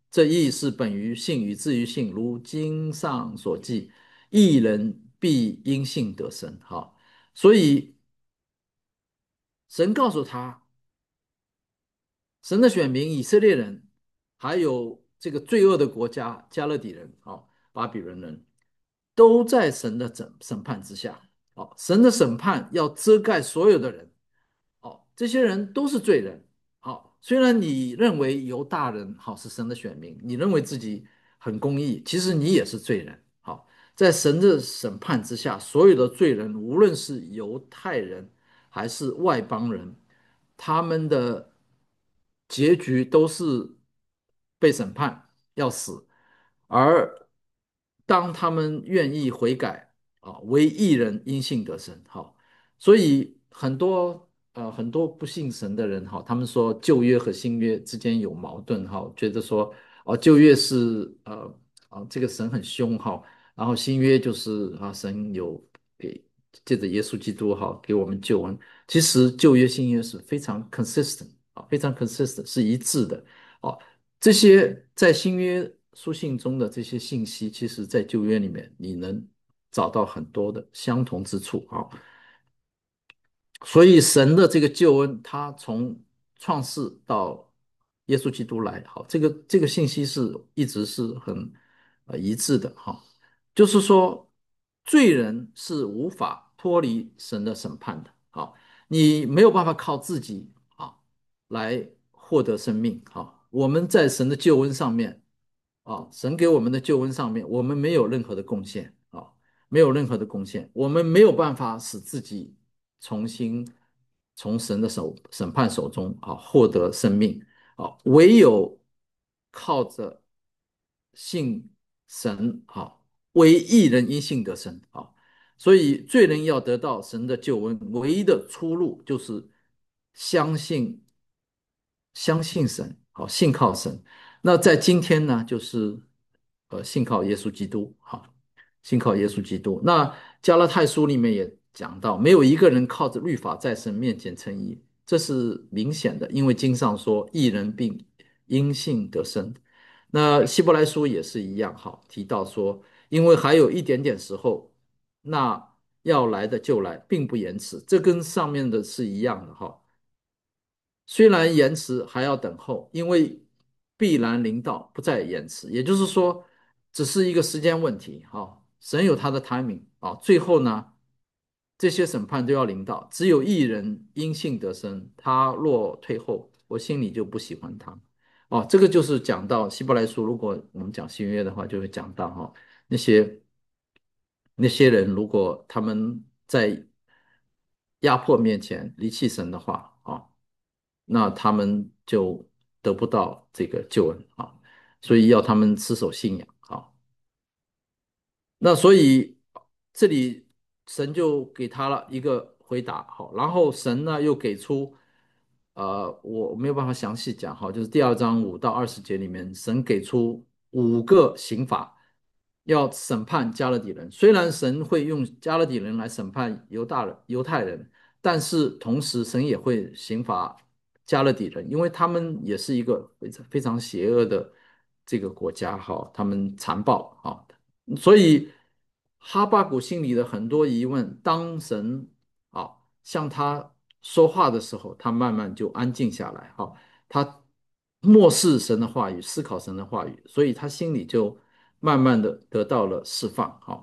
这义是本于信，以至于信，如经上所记，义人必因信得生。好，所以神告诉他，神的选民以色列人，还有这个罪恶的国家加勒底人，啊、巴比伦人，都在神的审审判之下。哦，神的审判要遮盖所有的人。哦，这些人都是罪人。好，虽然你认为犹大人好是神的选民，你认为自己很公义，其实你也是罪人。好，在神的审判之下，所有的罪人，无论是犹太人还是外邦人，他们的结局都是被审判要死。而当他们愿意悔改啊，为义人因信得生。好，所以很多呃很多不信神的人哈，他们说旧约和新约之间有矛盾哈，觉得说哦旧约是呃啊这个神很凶哈，然后新约就是啊神有给借着耶稣基督哈给我们救恩。其实旧约新约是非常 consistent 啊，非常 consistent 是一致的。哦，这些在新约书信中的这些信息，其实在旧约里面你能找到很多的相同之处啊。所以神的这个救恩，他从创世到耶稣基督来，好，这个这个信息是一直是很呃一致的哈。就是说，罪人是无法脱离神的审判的。好，你没有办法靠自己啊来获得生命。好，我们在神的救恩上面啊，神给我们的救恩上面，我们没有任何的贡献啊。没有任何的贡献，我们没有办法使自己重新从神的手审判手中啊获得生命啊，唯有靠着信神啊，为一人因信得生啊。所以罪人要得到神的救恩，唯一的出路就是相信相信神，好，信靠神。那在今天呢，就是呃信靠耶稣基督，好，信靠耶稣基督。那加拉太书里面也讲到，没有一个人靠着律法在神面前称义，这是明显的，因为经上说，义人并因信得生。那希伯来书也是一样，好，提到说，因为还有一点点时候，那要来的就来，并不延迟。这跟上面的是一样的哈。虽然延迟，还要等候，因为必然临到，不再延迟。也就是说，只是一个时间问题。哈，神有他的 timing 啊。最后呢，这些审判都要临到，只有一人因信得生，他若退后，我心里就不喜欢他。哦，这个就是讲到希伯来书，如果我们讲新约的话，就会讲到哈那些那些人，如果他们在压迫面前离弃神的话啊，那他们就得不到这个救恩啊，所以要他们持守信仰啊。那所以这里神就给他了一个回答，好，然后神呢又给出，呃，我没有办法详细讲，哈，就是第二章五到二十节里面，神给出五个刑罚，要审判加勒底人。虽然神会用加勒底人来审判犹大人、犹太人，但是同时神也会刑罚加勒底人，因为他们也是一个非常非常邪恶的这个国家，哈，他们残暴啊。所以哈巴谷心里的很多疑问，当神啊向他说话的时候，他慢慢就安静下来。哈，他漠视神的话语，思考神的话语，所以他心里就慢慢的得到了释放。哈，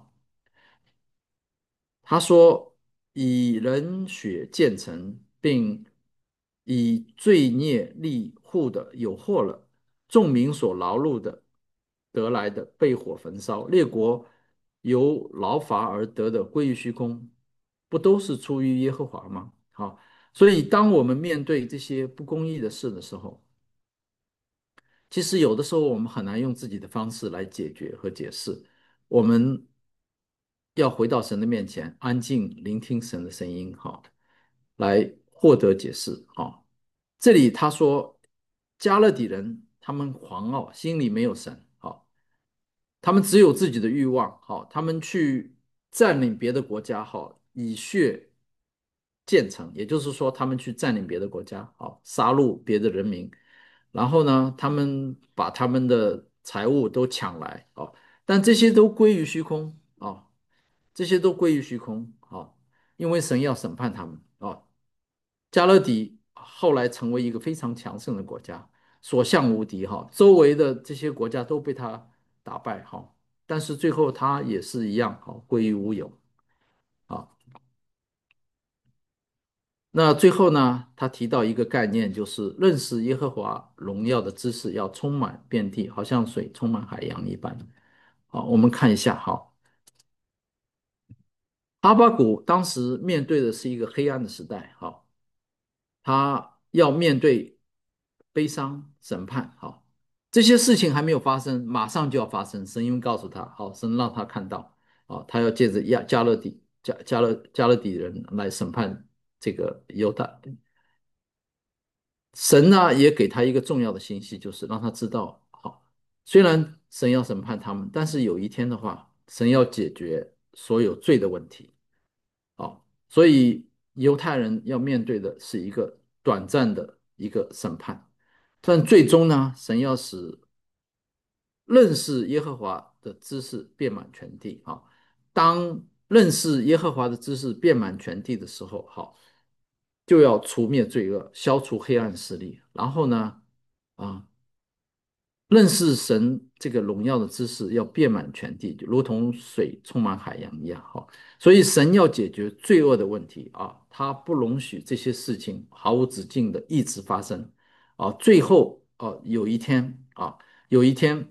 他说：“以人血建成，并以罪孽立户的有祸了。众民所劳碌的得来的被火焚烧，列国由劳乏而得的归于虚空，不都是出于耶和华吗？”好，所以当我们面对这些不公义的事的时候，其实有的时候我们很难用自己的方式来解决和解释，我们要回到神的面前，安静聆听神的声音，哈，来获得解释，哈。这里他说，加勒底人他们狂傲，心里没有神，哈，他们只有自己的欲望，哈，他们去占领别的国家，哈，以血建城，也就是说，他们去占领别的国家，好，杀戮别的人民， 然后呢，他们把他们的财物都抢来哦，但这些都归于虚空哦，这些都归于虚空哦，因为神要审判他们哦。加勒底后来成为一个非常强盛的国家，所向无敌哈，周围的这些国家都被他打败哈，但是最后他也是一样哈，归于无有啊。那最后呢，他提到一个概念，就是认识耶和华荣耀的知识要充满遍地，好像水充满海洋一般。好，我们看一下哈，哈巴谷当时面对的是一个黑暗的时代，哈，他要面对悲伤、审判，好，这些事情还没有发生，马上就要发生。神因为告诉他，好，神让他看到，啊，他要借着亚加勒底加加勒加勒底人来审判这个犹大。神呢也给他一个重要的信息，就是让他知道，好，虽然神要审判他们，但是有一天的话，神要解决所有罪的问题。好，所以犹太人要面对的是一个短暂的一个审判，但最终呢，神要使认识耶和华的知识遍满全地啊。当认识耶和华的知识遍满全地的时候，好，就要除灭罪恶，消除黑暗势力，然后呢，啊，认识神这个荣耀的知识要遍满全地，就如同水充满海洋一样。哈，所以神要解决罪恶的问题啊，他不容许这些事情毫无止境的一直发生啊。最后啊，有一天啊，有一天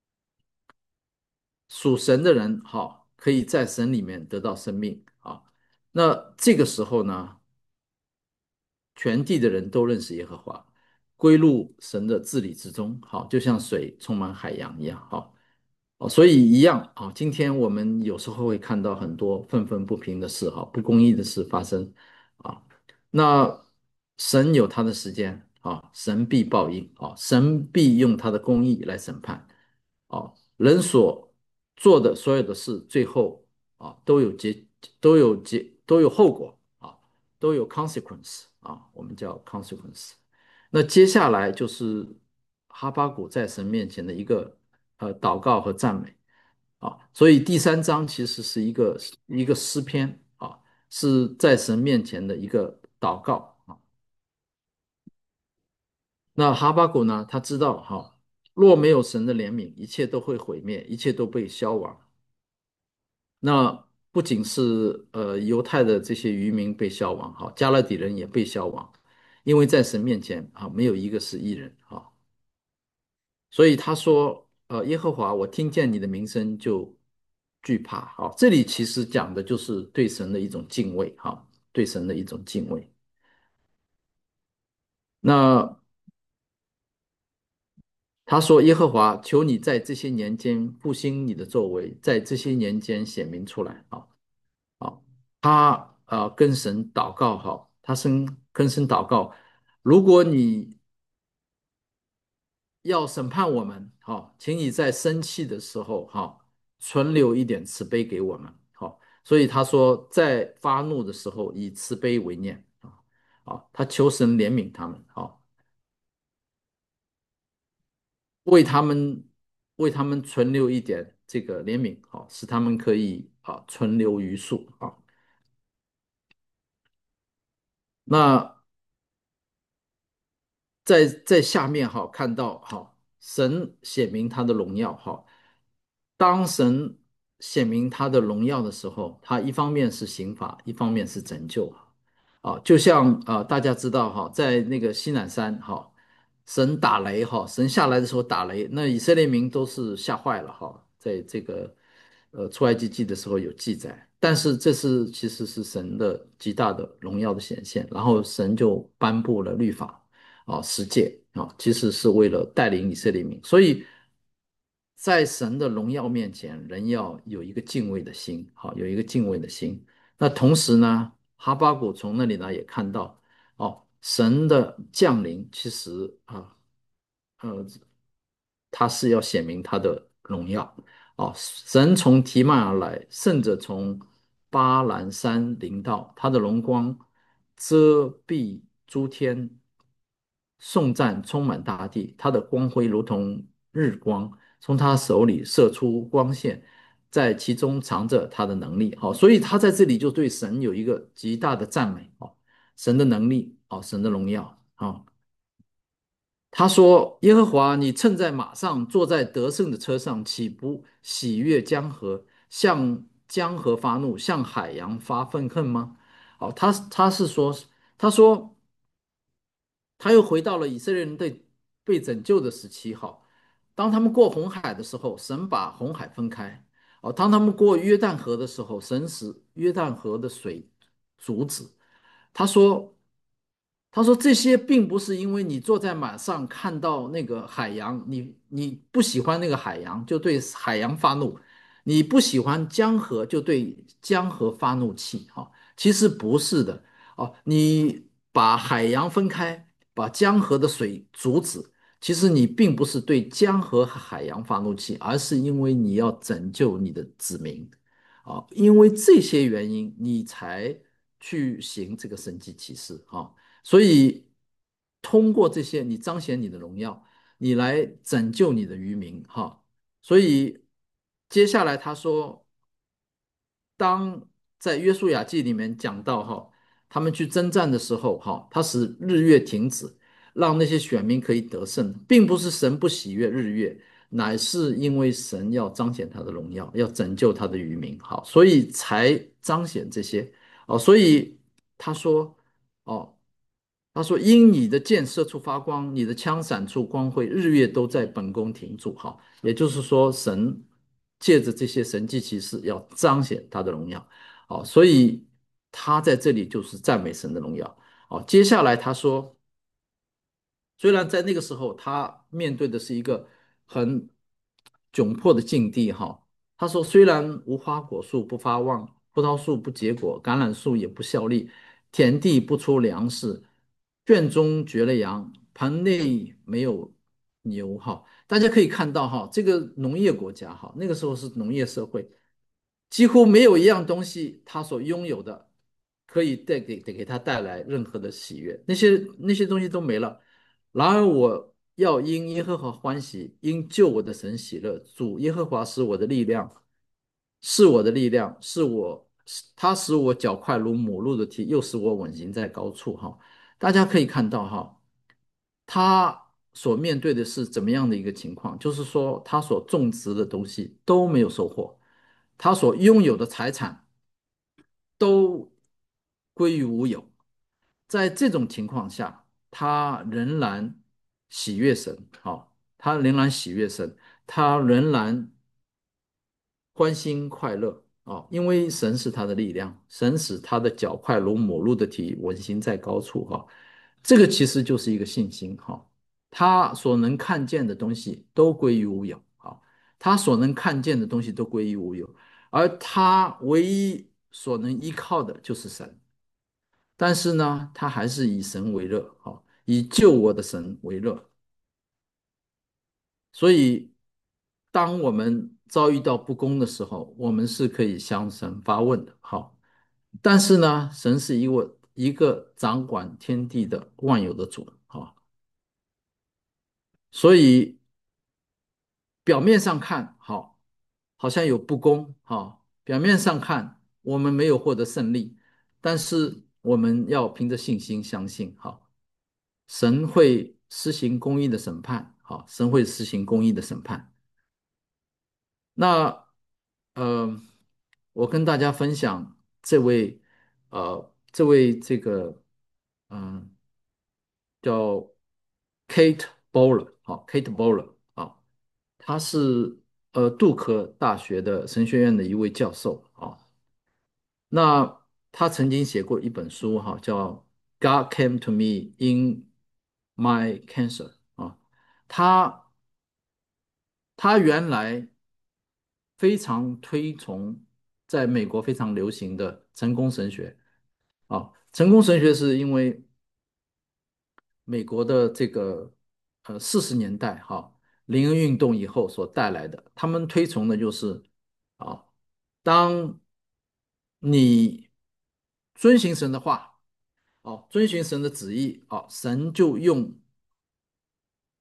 属神的人哈，可以在神里面得到生命啊。那这个时候呢，全地的人都认识耶和华，归入神的治理之中，好，就像水充满海洋一样，好，哦，所以一样啊。今天我们有时候会看到很多愤愤不平的事，哈，不公义的事发生啊。那神有他的时间啊，神必报应啊，神必用他的公义来审判啊。人所做的所有的事，最后啊都有结，都有结，都有后果啊。都有 consequence 啊，我们叫 consequence。那接下来就是哈巴谷在神面前的一个呃祷告和赞美啊，所以第三章其实是一个一个诗篇啊，是在神面前的一个祷告啊。那哈巴谷呢，他知道哈，若没有神的怜悯，一切都会毁灭，一切都被消亡。那不仅是呃犹太的这些渔民被消亡，哈，加勒底人也被消亡，因为在神面前啊，没有一个是义人啊。所以他说，呃，耶和华，我听见你的名声就惧怕。好，这里其实讲的就是对神的一种敬畏，哈，对神的一种敬畏。那他说，耶和华，求你在这些年间复兴你的作为，在这些年间显明出来啊。啊，他呃跟神祷告哈，他生跟神祷告，如果你要审判我们，好，请你在生气的时候哈，存留一点慈悲给我们，好，所以他说在发怒的时候以慈悲为念啊，啊，他求神怜悯他们，好，为他们为他们存留一点这个怜悯，好，使他们可以啊存留余数啊。那在在下面哈看到哈，神显明他的荣耀哈。当神显明他的荣耀的时候，他一方面是刑罚，一方面是拯救啊。就像啊、呃大家知道哈，在那个西乃山哈，神打雷哈，神下来的时候打雷，那以色列民都是吓坏了哈。在这个呃出埃及记的时候有记载，但是这是其实是神的极大的荣耀的显现，然后神就颁布了律法。啊，十诫啊，其实是为了带领以色列民，所以在神的荣耀面前，人要有一个敬畏的心，好，有一个敬畏的心。那同时呢，哈巴谷从那里呢也看到，哦，神的降临其实啊，呃，他是要显明他的荣耀，哦，神从提曼而来，圣者从巴兰山临到，他的荣光遮蔽诸天， 颂赞充满大地，他的光辉如同日光，从他手里射出光线，在其中藏着他的能力。好，所以他在这里就对神有一个极大的赞美。哦，神的能力，哦，神的荣耀。哦，他说：“耶和华，你乘在马上，坐在得胜的车上，岂不喜悦江河，向江河发怒，向海洋发愤恨吗？”好，他他是说，他说他又回到了以色列人被被拯救的时期。好，当他们过红海的时候，神把红海分开。哦，当他们过约旦河的时候，神使约旦河的水阻止。他说：“他说这些并不是因为你坐在马上看到那个海洋，你你不喜欢那个海洋，就对海洋发怒；你不喜欢江河，就对江河发怒气。哈，其实不是的。哦，你把海洋分开，把江河的水阻止，其实你并不是对江河和海洋发怒气，而是因为你要拯救你的子民。啊，因为这些原因，你才去行这个神迹奇事。啊。”所以通过这些，你彰显你的荣耀，你来拯救你的渔民。哈。所以接下来他说，当在约书亚记里面讲到哈，他们去征战的时候，哈，他使日月停止，让那些选民可以得胜，并不是神不喜悦日月，乃是因为神要彰显他的荣耀，要拯救他的渔民。好，所以才彰显这些。哦，所以他说，哦。他说：“因你的箭射出发光，你的枪闪出光辉，日月都在本宫停住。”哈，也就是说，神借着这些神迹奇事，要彰显他的荣耀。好，所以他在这里就是赞美神的荣耀。好，接下来他说。虽然在那个时候，他面对的是一个很窘迫的境地。哈，他说：“虽然无花果树不发旺，葡萄树不结果，橄榄树也不效力，田地不出粮食，圈中绝了羊，棚内没有牛。”哈，大家可以看到，哈，这个农业国家，哈，那个时候是农业社会，几乎没有一样东西他所拥有的可以带给给给他带来任何的喜悦，那些那些东西都没了。然而我要因耶和华欢喜，因救我的神喜乐。主耶和华是我的力量，是我的力量，是我，他使我脚快如母鹿的蹄，又使我稳行在高处。哈，大家可以看到，哈，他所面对的是怎么样的一个情况？就是说，他所种植的东西都没有收获，他所拥有的财产都归于无有。在这种情况下，他仍然喜悦神。好，他仍然喜悦神，他仍然欢欣快乐。哦，因为神是他的力量，神使他的脚快如母鹿的蹄，稳行在高处。哈，这个其实就是一个信心。哈，他所能看见的东西都归于无有。好，他所能看见的东西都归于无有，而他唯一所能依靠的就是神。但是呢，他还是以神为乐。好，以救我的神为乐。所以，当我们遭遇到不公的时候，我们是可以向神发问的。好，但是呢，神是一位一个掌管天地的万有的主。好，所以表面上看，好，好像有不公。好，表面上看我们没有获得胜利，但是我们要凭着信心相信。好，神会施行公义的审判。好，神会施行公义的审判。那呃，我跟大家分享这位呃，这位这个嗯、呃叫 Kate Bowler。好，Kate Bowler。啊，他是呃杜克大学的神学院的一位教授。啊，那他曾经写过一本书。哈，叫《God Came to Me in My Cancer》。啊，他他原来非常推崇在美国非常流行的成功神学。啊，成功神学是因为美国的这个呃四十年代哈林恩运动以后所带来的，他们推崇的就是啊，当你遵行神的话。哦，遵循神的旨意。哦，神就用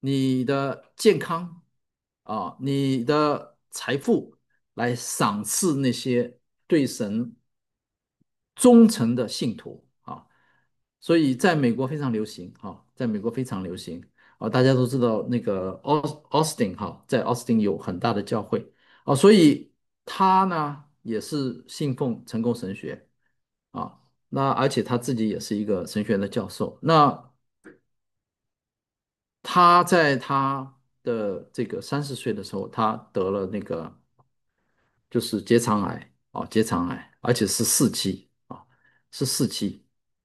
你的健康啊，你的财富来赏赐那些对神忠诚的信徒啊。所以在美国非常流行哈，在美国非常流行啊，大家都知道那个奥奥斯汀哈，在奥斯汀有很大的教会啊，所以他呢也是信奉成功神学啊，那而且他自己也是一个神学院的教授。那他在他的这个三十岁的时候，他得了那个就是结肠癌啊，结肠癌，而且是四期啊，是四期。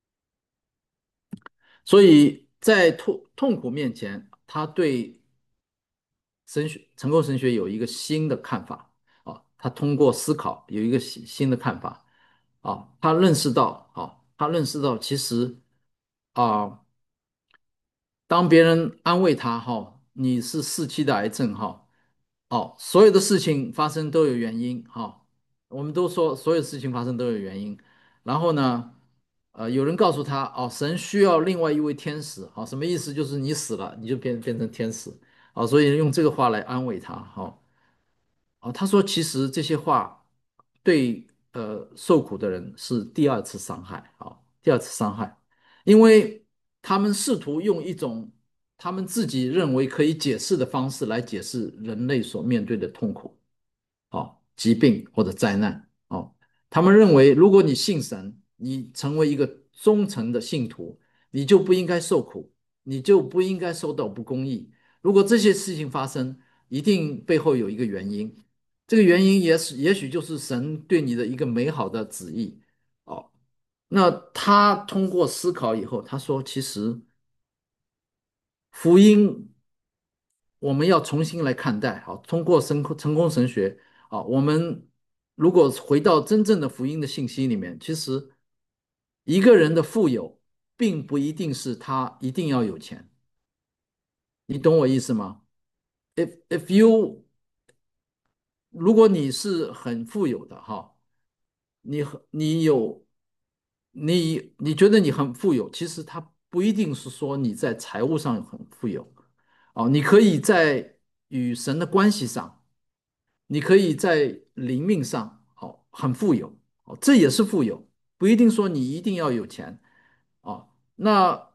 所以在痛痛苦面前，他对神学成功神学有一个新的看法啊，他通过思考有一个新新的看法啊，他认识到啊，他认识到其实啊。当别人安慰他哈，你是四期的癌症哈，哦，所有的事情发生都有原因哈，我们都说所有事情发生都有原因。然后呢，呃，有人告诉他哦，神需要另外一位天使，好，什么意思？就是你死了，你就变变成天使，啊，所以用这个话来安慰他哈。啊，他说其实这些话对呃受苦的人是第二次伤害啊，第二次伤害，因为他们试图用一种他们自己认为可以解释的方式来解释人类所面对的痛苦。哦，疾病或者灾难哦。他们认为，如果你信神，你成为一个忠诚的信徒，你就不应该受苦，你就不应该受到不公义。如果这些事情发生，一定背后有一个原因，这个原因也是也许就是神对你的一个美好的旨意哦。那他通过思考以后，他说，其实福音我们要重新来看待，好，通过神成功神学啊，我们如果回到真正的福音的信息里面，其实一个人的富有，并不一定是他一定要有钱，你懂我意思吗？If if you 如果你是很富有的哈，你很你有你你觉得你很富有，其实它不一定是说你在财务上很富有哦，你可以在与神的关系上，你可以在灵命上哦很富有哦，这也是富有，不一定说你一定要有钱哦。那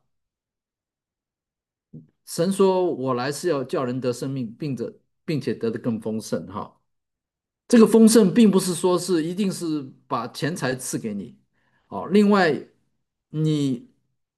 神说我来是要叫人得生命，并着并且得的更丰盛哈。这个丰盛并不是说是一定是把钱财赐给你，哦，另外你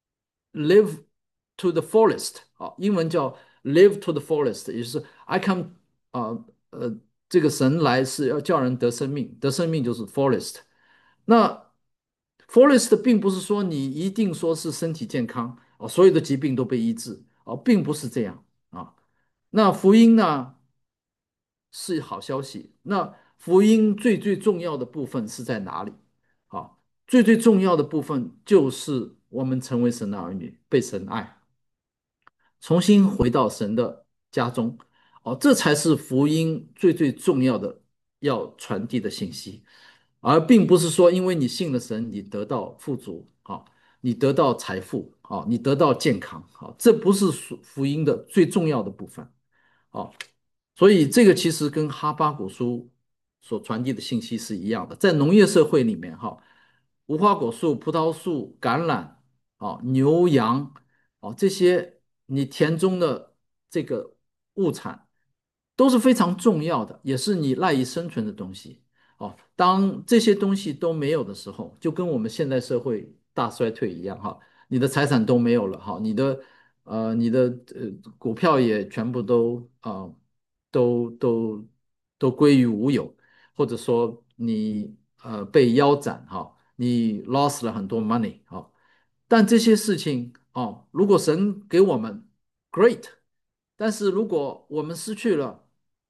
live to the fullest，啊，英文叫 live to the fullest，也就是 I come 啊呃，这个神来是要叫人得生命，得生命就是 fullest。那 fullest 并不是说你一定说是身体健康哦，所有的疾病都被医治哦，并不是这样啊。那福音呢？是好消息。那福音最最重要的部分是在哪里？好，最最重要的部分就是我们成为神的儿女，被神爱，重新回到神的家中。哦，这才是福音最最重要的要传递的信息，而并不是说因为你信了神，你得到富足，好，你得到财富，好，你得到健康，好，这不是属福音的最重要的部分。好，所以这个其实跟哈巴谷书所传递的信息是一样的，在农业社会里面，哈，无花果树、葡萄树、橄榄，啊，牛羊，哦，这些你田中的这个物产都是非常重要的，也是你赖以生存的东西。哦，当这些东西都没有的时候，就跟我们现代社会大衰退一样，哈，你的财产都没有了，哈，你的呃，你的呃股票也全部都啊、呃都都都归于无有，或者说你呃被腰斩哈，你 lost 了很多 money 哈。但这些事情哦，如果神给我们 great，但是如果我们失去了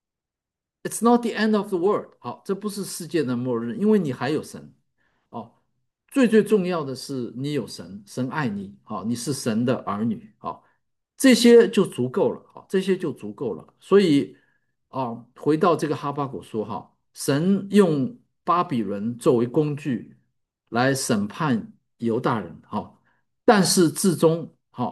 ，it's not the end of the world。好，这不是世界的末日，因为你还有神。哦，最最重要的是你有神，神爱你，好，你是神的儿女，好，这些就足够了，好，这些就足够了。所以，啊，回到这个哈巴谷说，哈，神用巴比伦作为工具来审判犹大人，哈，但是至终，哈。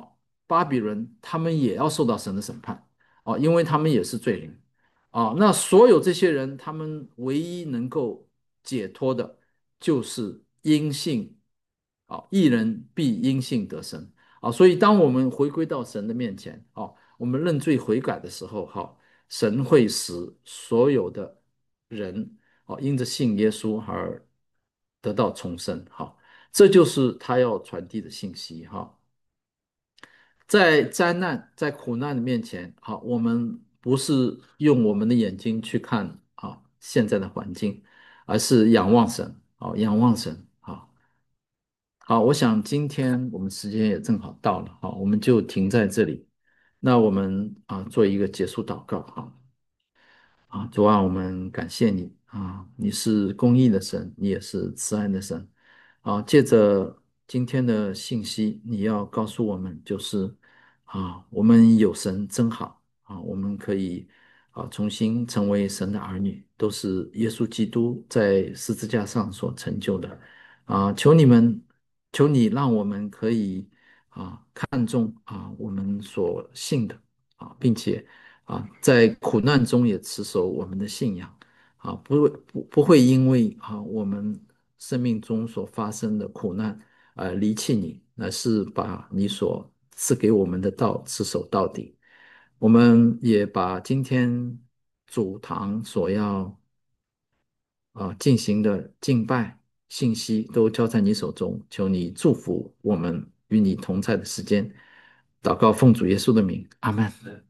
巴比伦，他们也要受到神的审判哦，因为他们也是罪人啊。那所有这些人，他们唯一能够解脱的，就是因信啊，义人必因信得生啊。所以，当我们回归到神的面前啊，我们认罪悔改的时候，哈，神会使所有的人哦，因着信耶稣而得到重生，哈，这就是他要传递的信息，哈。在灾难、在苦难的面前，好，我们不是用我们的眼睛去看啊现在的环境，而是仰望神，好，仰望神，好，好，我想今天我们时间也正好到了，好，我们就停在这里。那我们啊做一个结束祷告，好。啊，主啊，我们感谢你啊，你是公义的神，你也是慈爱的神。啊，借着今天的信息，你要告诉我们，就是啊，我们有神真好啊，我们可以啊重新成为神的儿女，都是耶稣基督在十字架上所成就的。啊，求你们，求你让我们可以啊看重啊我们所信的啊，并且。啊，在苦难中也持守我们的信仰，啊，不会不不会因为啊我们生命中所发生的苦难而离弃你，而是把你所赐给我们的道持守到底。我们也把今天主堂所要啊进行的敬拜信息都交在你手中，求你祝福我们与你同在的时间。祷告奉主耶稣的名，阿门。